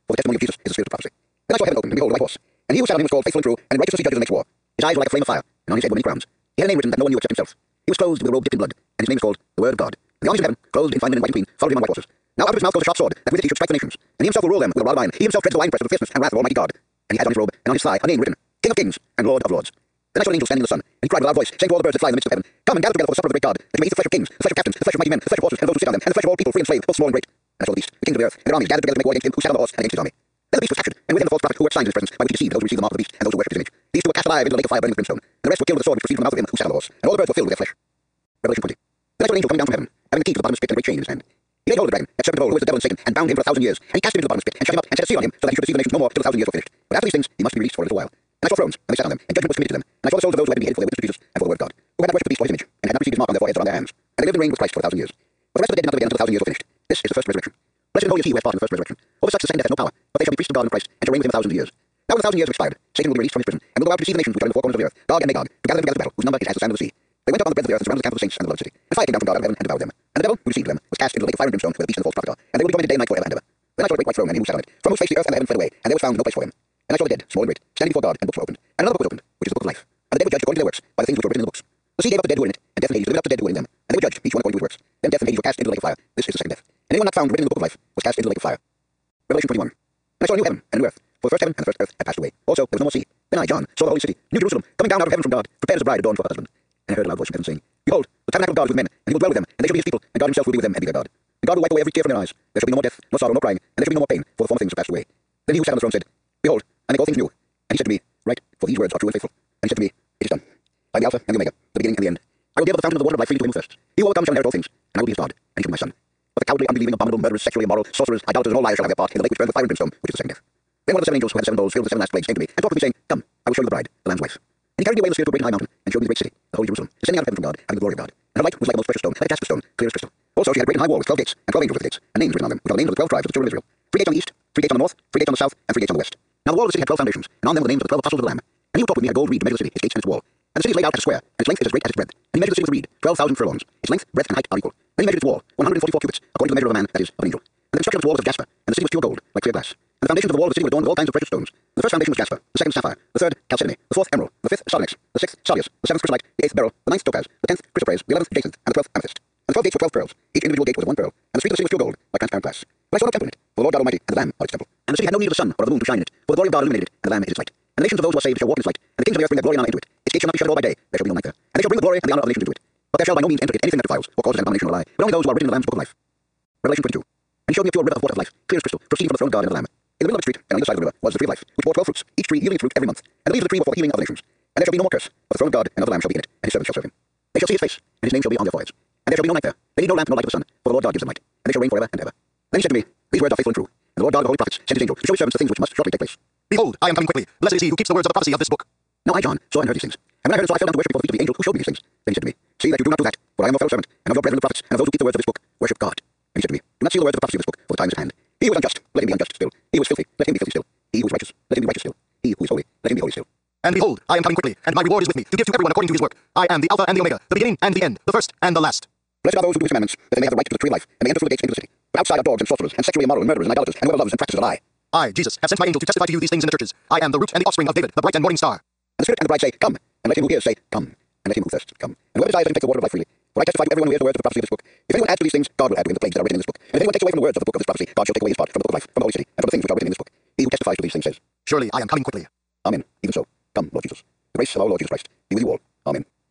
For the testimony of Jesus is the spirit of prophecy. Then I saw heaven opened, and behold, a white horse. And he who sat on him was called Faithful and True, and in righteousness he judges and makes war. His eyes were like a flame of fire, and on his head were many crowns. He had a name written that no one knew except himself. He was clothed with a robe dipped in blood, and his name is called the Word of God. And the armies of heaven, clothed in fine linen and white and clean, followed him on white horses. Now out of his mouth goes a sharp sword, that with it he should strike the nations. And he himself will rule them with a rod of iron. He himself treads the winepress of the fierceness and wrath of Almighty God. And he had on his robe and on his thigh a name written, King of Kings and Lord of Lords. Then I saw an angel standing in the sun, and he cried with a loud voice, saying to all the birds that fly in the midst of heaven, Come and gather together for the supper of the great God, that you may eat the flesh of kings, the flesh of captains, the flesh of mighty men, the flesh of horses, and those who sit on them, and the flesh of all people, free and slave, both small and great. And I saw the beast, the kings of the earth, and their armies gathered together to make war against him who sat on the horse and against his army. Then the beast was captured, and with him the false prophet who worked signs in his presence, by which he deceived those who received the mark of the beast and those who worshipped his image. These two were cast alive into the lake of fire burning with brimstone, and the rest were killed with the sword which proceeded from the mouth of him who sat on the horse, and all the birds were filled with their flesh. Revelation 20. Then I saw an angel coming down from heaven, having a key to the bottomless pit and a great chain in his hand. He laid hold of the dragon, that serpent of old, who is the devil and Satan, and bound him for 1,000 years. And he cast him into the bottomless pit, and shut him up, and set a seal on him, so that he should deceive the nations no more till the 1,000 years were finished. But after these things, he must be released for a little while. And I saw thrones, and they sat on them, and judgment was committed to them. And I saw the souls of those who had been beheaded for their witness to Jesus and for the word of God, who had not worshipped the beast or his image, and had not received his mark on their foreheads or on their hands. And they lived and reigned with Christ for 1,000 years. But the rest of the dead did not live again until the 1,000 years were finished. This is the first resurrection. Blessed and holy is he who has part in the first resurrection. Over such the second death has no power, but they shall be priests of God and Christ, and shall reign with him 1,000 years. Now when the 1,000 years have expired, Satan will be released from his prison, and will go out to deceive the nations which are in the four corners of the earth, Gog and Magog, to gather them together to battle, whose number is as the sand of the sea. They went up on the breadth of the earth and surrounded the camp of the saints and the beloved city. And fire came down from God out of heaven and devoured them. And the devil, who deceived them, was cast into the lake of fire and brimstone, where the beast and the false prophet are, and they will be tormented day and night forever and ever. Then I saw a great white throne, and he who sat on it, from whose face the earth and the heaven fled away, and there was found no place for him. And I saw the dead, small and great, standing before God, and books were opened. And another book was opened, which is the book of life. And the dead were judged according to their works, by the things which were written in the books. The sea gave up the dead who were in it, and death and Hades delivered up the dead who were in them. And they were judged, each one according to his works. Then death and Hades were cast into the lake of fire. This is the second death. And anyone not found written in the book of life was cast into the lake of fire. Revelation 21. And I saw a new heaven and a new earth, for the first heaven and the first earth had passed away. Also there was no more sea. Then I, John, saw the holy city, New Jerusalem, coming down out of heaven from God, prepared as a bride adorned for her husband. And I heard a loud voice from heaven saying, Behold, the tabernacle of God is with men, and he will dwell with them, and they shall be his people, and God himself will be with them and be their God. And God will wipe away every tear from their eyes. There shall be no more death, nor sorrow, nor crying, and there shall be no more pain, for the former things have passed away. Then he who sat on the throne said, Behold, I make all things new. And he said to me, Write, for these words are true and faithful. And he said to me, It is done. I am the Alpha and the Omega, the beginning and the end. I will give the fountain of the water of life freely to him who thirsts. He who overcomes shall inherit all things, and I will be his God, and he shall be my son. But the cowardly, unbelieving, abominable, murderers, sexually immoral, sorcerers, idolaters, and all liars shall have their part in the lake which burns with fire and brimstone, which is the second death. Then one of the seven angels who had the seven bowls filled with the seven last plagues came to me, and talked with me, saying, Come, I will show you the bride, the Lamb's wife. And he carried me away in the spirit to a great and high mountain, and showed me the great city, the holy Jerusalem, descending out of heaven from God, having the glory of God. And her light was like a most precious stone, like a jasper stone, clear as crystal. Also she had a great and high wall with 12 gates, and 12 angels with the gates, and names written on them, which are the names of the 12 tribes of the children of Israel. 3 gates on the east, 3 gates on the north, 3 gates on the south, and 3 gates on the west. Now the wall of the city had 12 foundations, and on them were the names of the 12 apostles of the Lamb. And he who talked with me had a gold reed to measure the city, its gates and its wall. And the city is laid out as a square, and its length is as great as its breadth. And he measured the city with a reed, 12,000 furlongs. Its length, breadth, and height are equal. Then he measured its wall, 144 cubits, according to the measure of a man, that is, of an angel. And the construction of the wall was of jasper, and the city was pure gold, like clear glass. And the foundations of the wall of the city were adorned with all kinds of precious stones. The first foundation was jasper, the second sapphire, the third chalcedony, the fourth emerald, the fifth sardonyx, the sixth sardius, the seventh chrysolite, the eighth beryl, the ninth topaz, the 10th chrysoprase, the 11th jacinth, and the 12th amethyst. And the 12 gates were 12 pearls. Each individual gate was of 1 pearl, and the street of the city was pure gold, like transparent glass. But I saw no temple in it, for the Lord God Almighty and the Lamb are its temple. And the city had no need of the sun or of the moon to shine in it, for the glory of God illuminated it, and the Lamb is its light. And the nations of those who are saved shall walk in its light, and the kings of the earth bring their glory and honor into it. Its gates shall not be shut all by day, there shall be no night there. And they shall bring the glory and the honor of the nations into it. But there shall by no means enter it anything that defiles, or causes an abomination or a lie, but only those who are written in the Lamb's book of life. Revelation 22. And he showed me a pure river of water of life, clear as crystal, proceeding from the throne of God and of the Lamb. In the middle of the street, and on either side of the river, was the tree of life, which bore 12 fruits, each tree yielding fruit every month. And the leaves of the tree were for the healing of the nations. And there shall be no more curse, for the throne of God and of the Lamb shall be in it, and his servants shall serve him. They shall see his face, and his name shall be on their foreheads. And there shall be no night there. They need no lamp nor light of the sun, for the Lord God gives them light. And they shall reign forever and ever. Then he said to me, These words are faithful and true. And the Lord God of the holy prophets sent his angel to show his servants the things which must shortly take place. Behold, I am coming quickly. Blessed is he who keeps the words of the prophecy of this book. Now I, John, saw and heard these things. And when I heard it, so I fell down to worship before the feet of the angel who showed me these things. Then he said to me, See that you do not do that, for I am your fellow servant, and of your brethren the prophets, and of those who keep the words of this book, worship God. And he said to me, Do not seal the words of the prophecy of this book, for the time is at hand. He who is unjust, let him be unjust still. He who is filthy, let him be filthy still. He who is righteous, let him be righteous still. He who is holy, let him be holy still. And behold, I am coming quickly, and my reward is with me, to give to everyone according to his work. I am the Alpha and the Omega, the beginning and the end, the first and the last. Blessed are those who do his commandments, that they may have the right to the tree of life, and may enter through the gates into the city. But outside are dogs and sorcerers, and sexually immoral, and murderers, and idolaters, and whoever loves and practices a lie. I, Jesus, have sent my angel to testify to you these things in the churches. I am the root and the offspring of David, the bright and morning star. And the Spirit and the bride say, Come. And let him who hears say, Come. And let him who thirsts come. And whoever desires, let him take the water of life freely. For I testify to everyone who hears the words of the prophecy of this book. If anyone adds to these things, God will add to him the plagues that are written in this book. And if anyone takes away from the words of the book of this prophecy, God shall take away his part from the book of life, from the holy city, and from the things which are written in this book. He who testifies to these things says, Surely I am coming quickly. Amen. Even so. Come, Lord Jesus. The grace of our Lord Jesus Christ be with you all. Amen.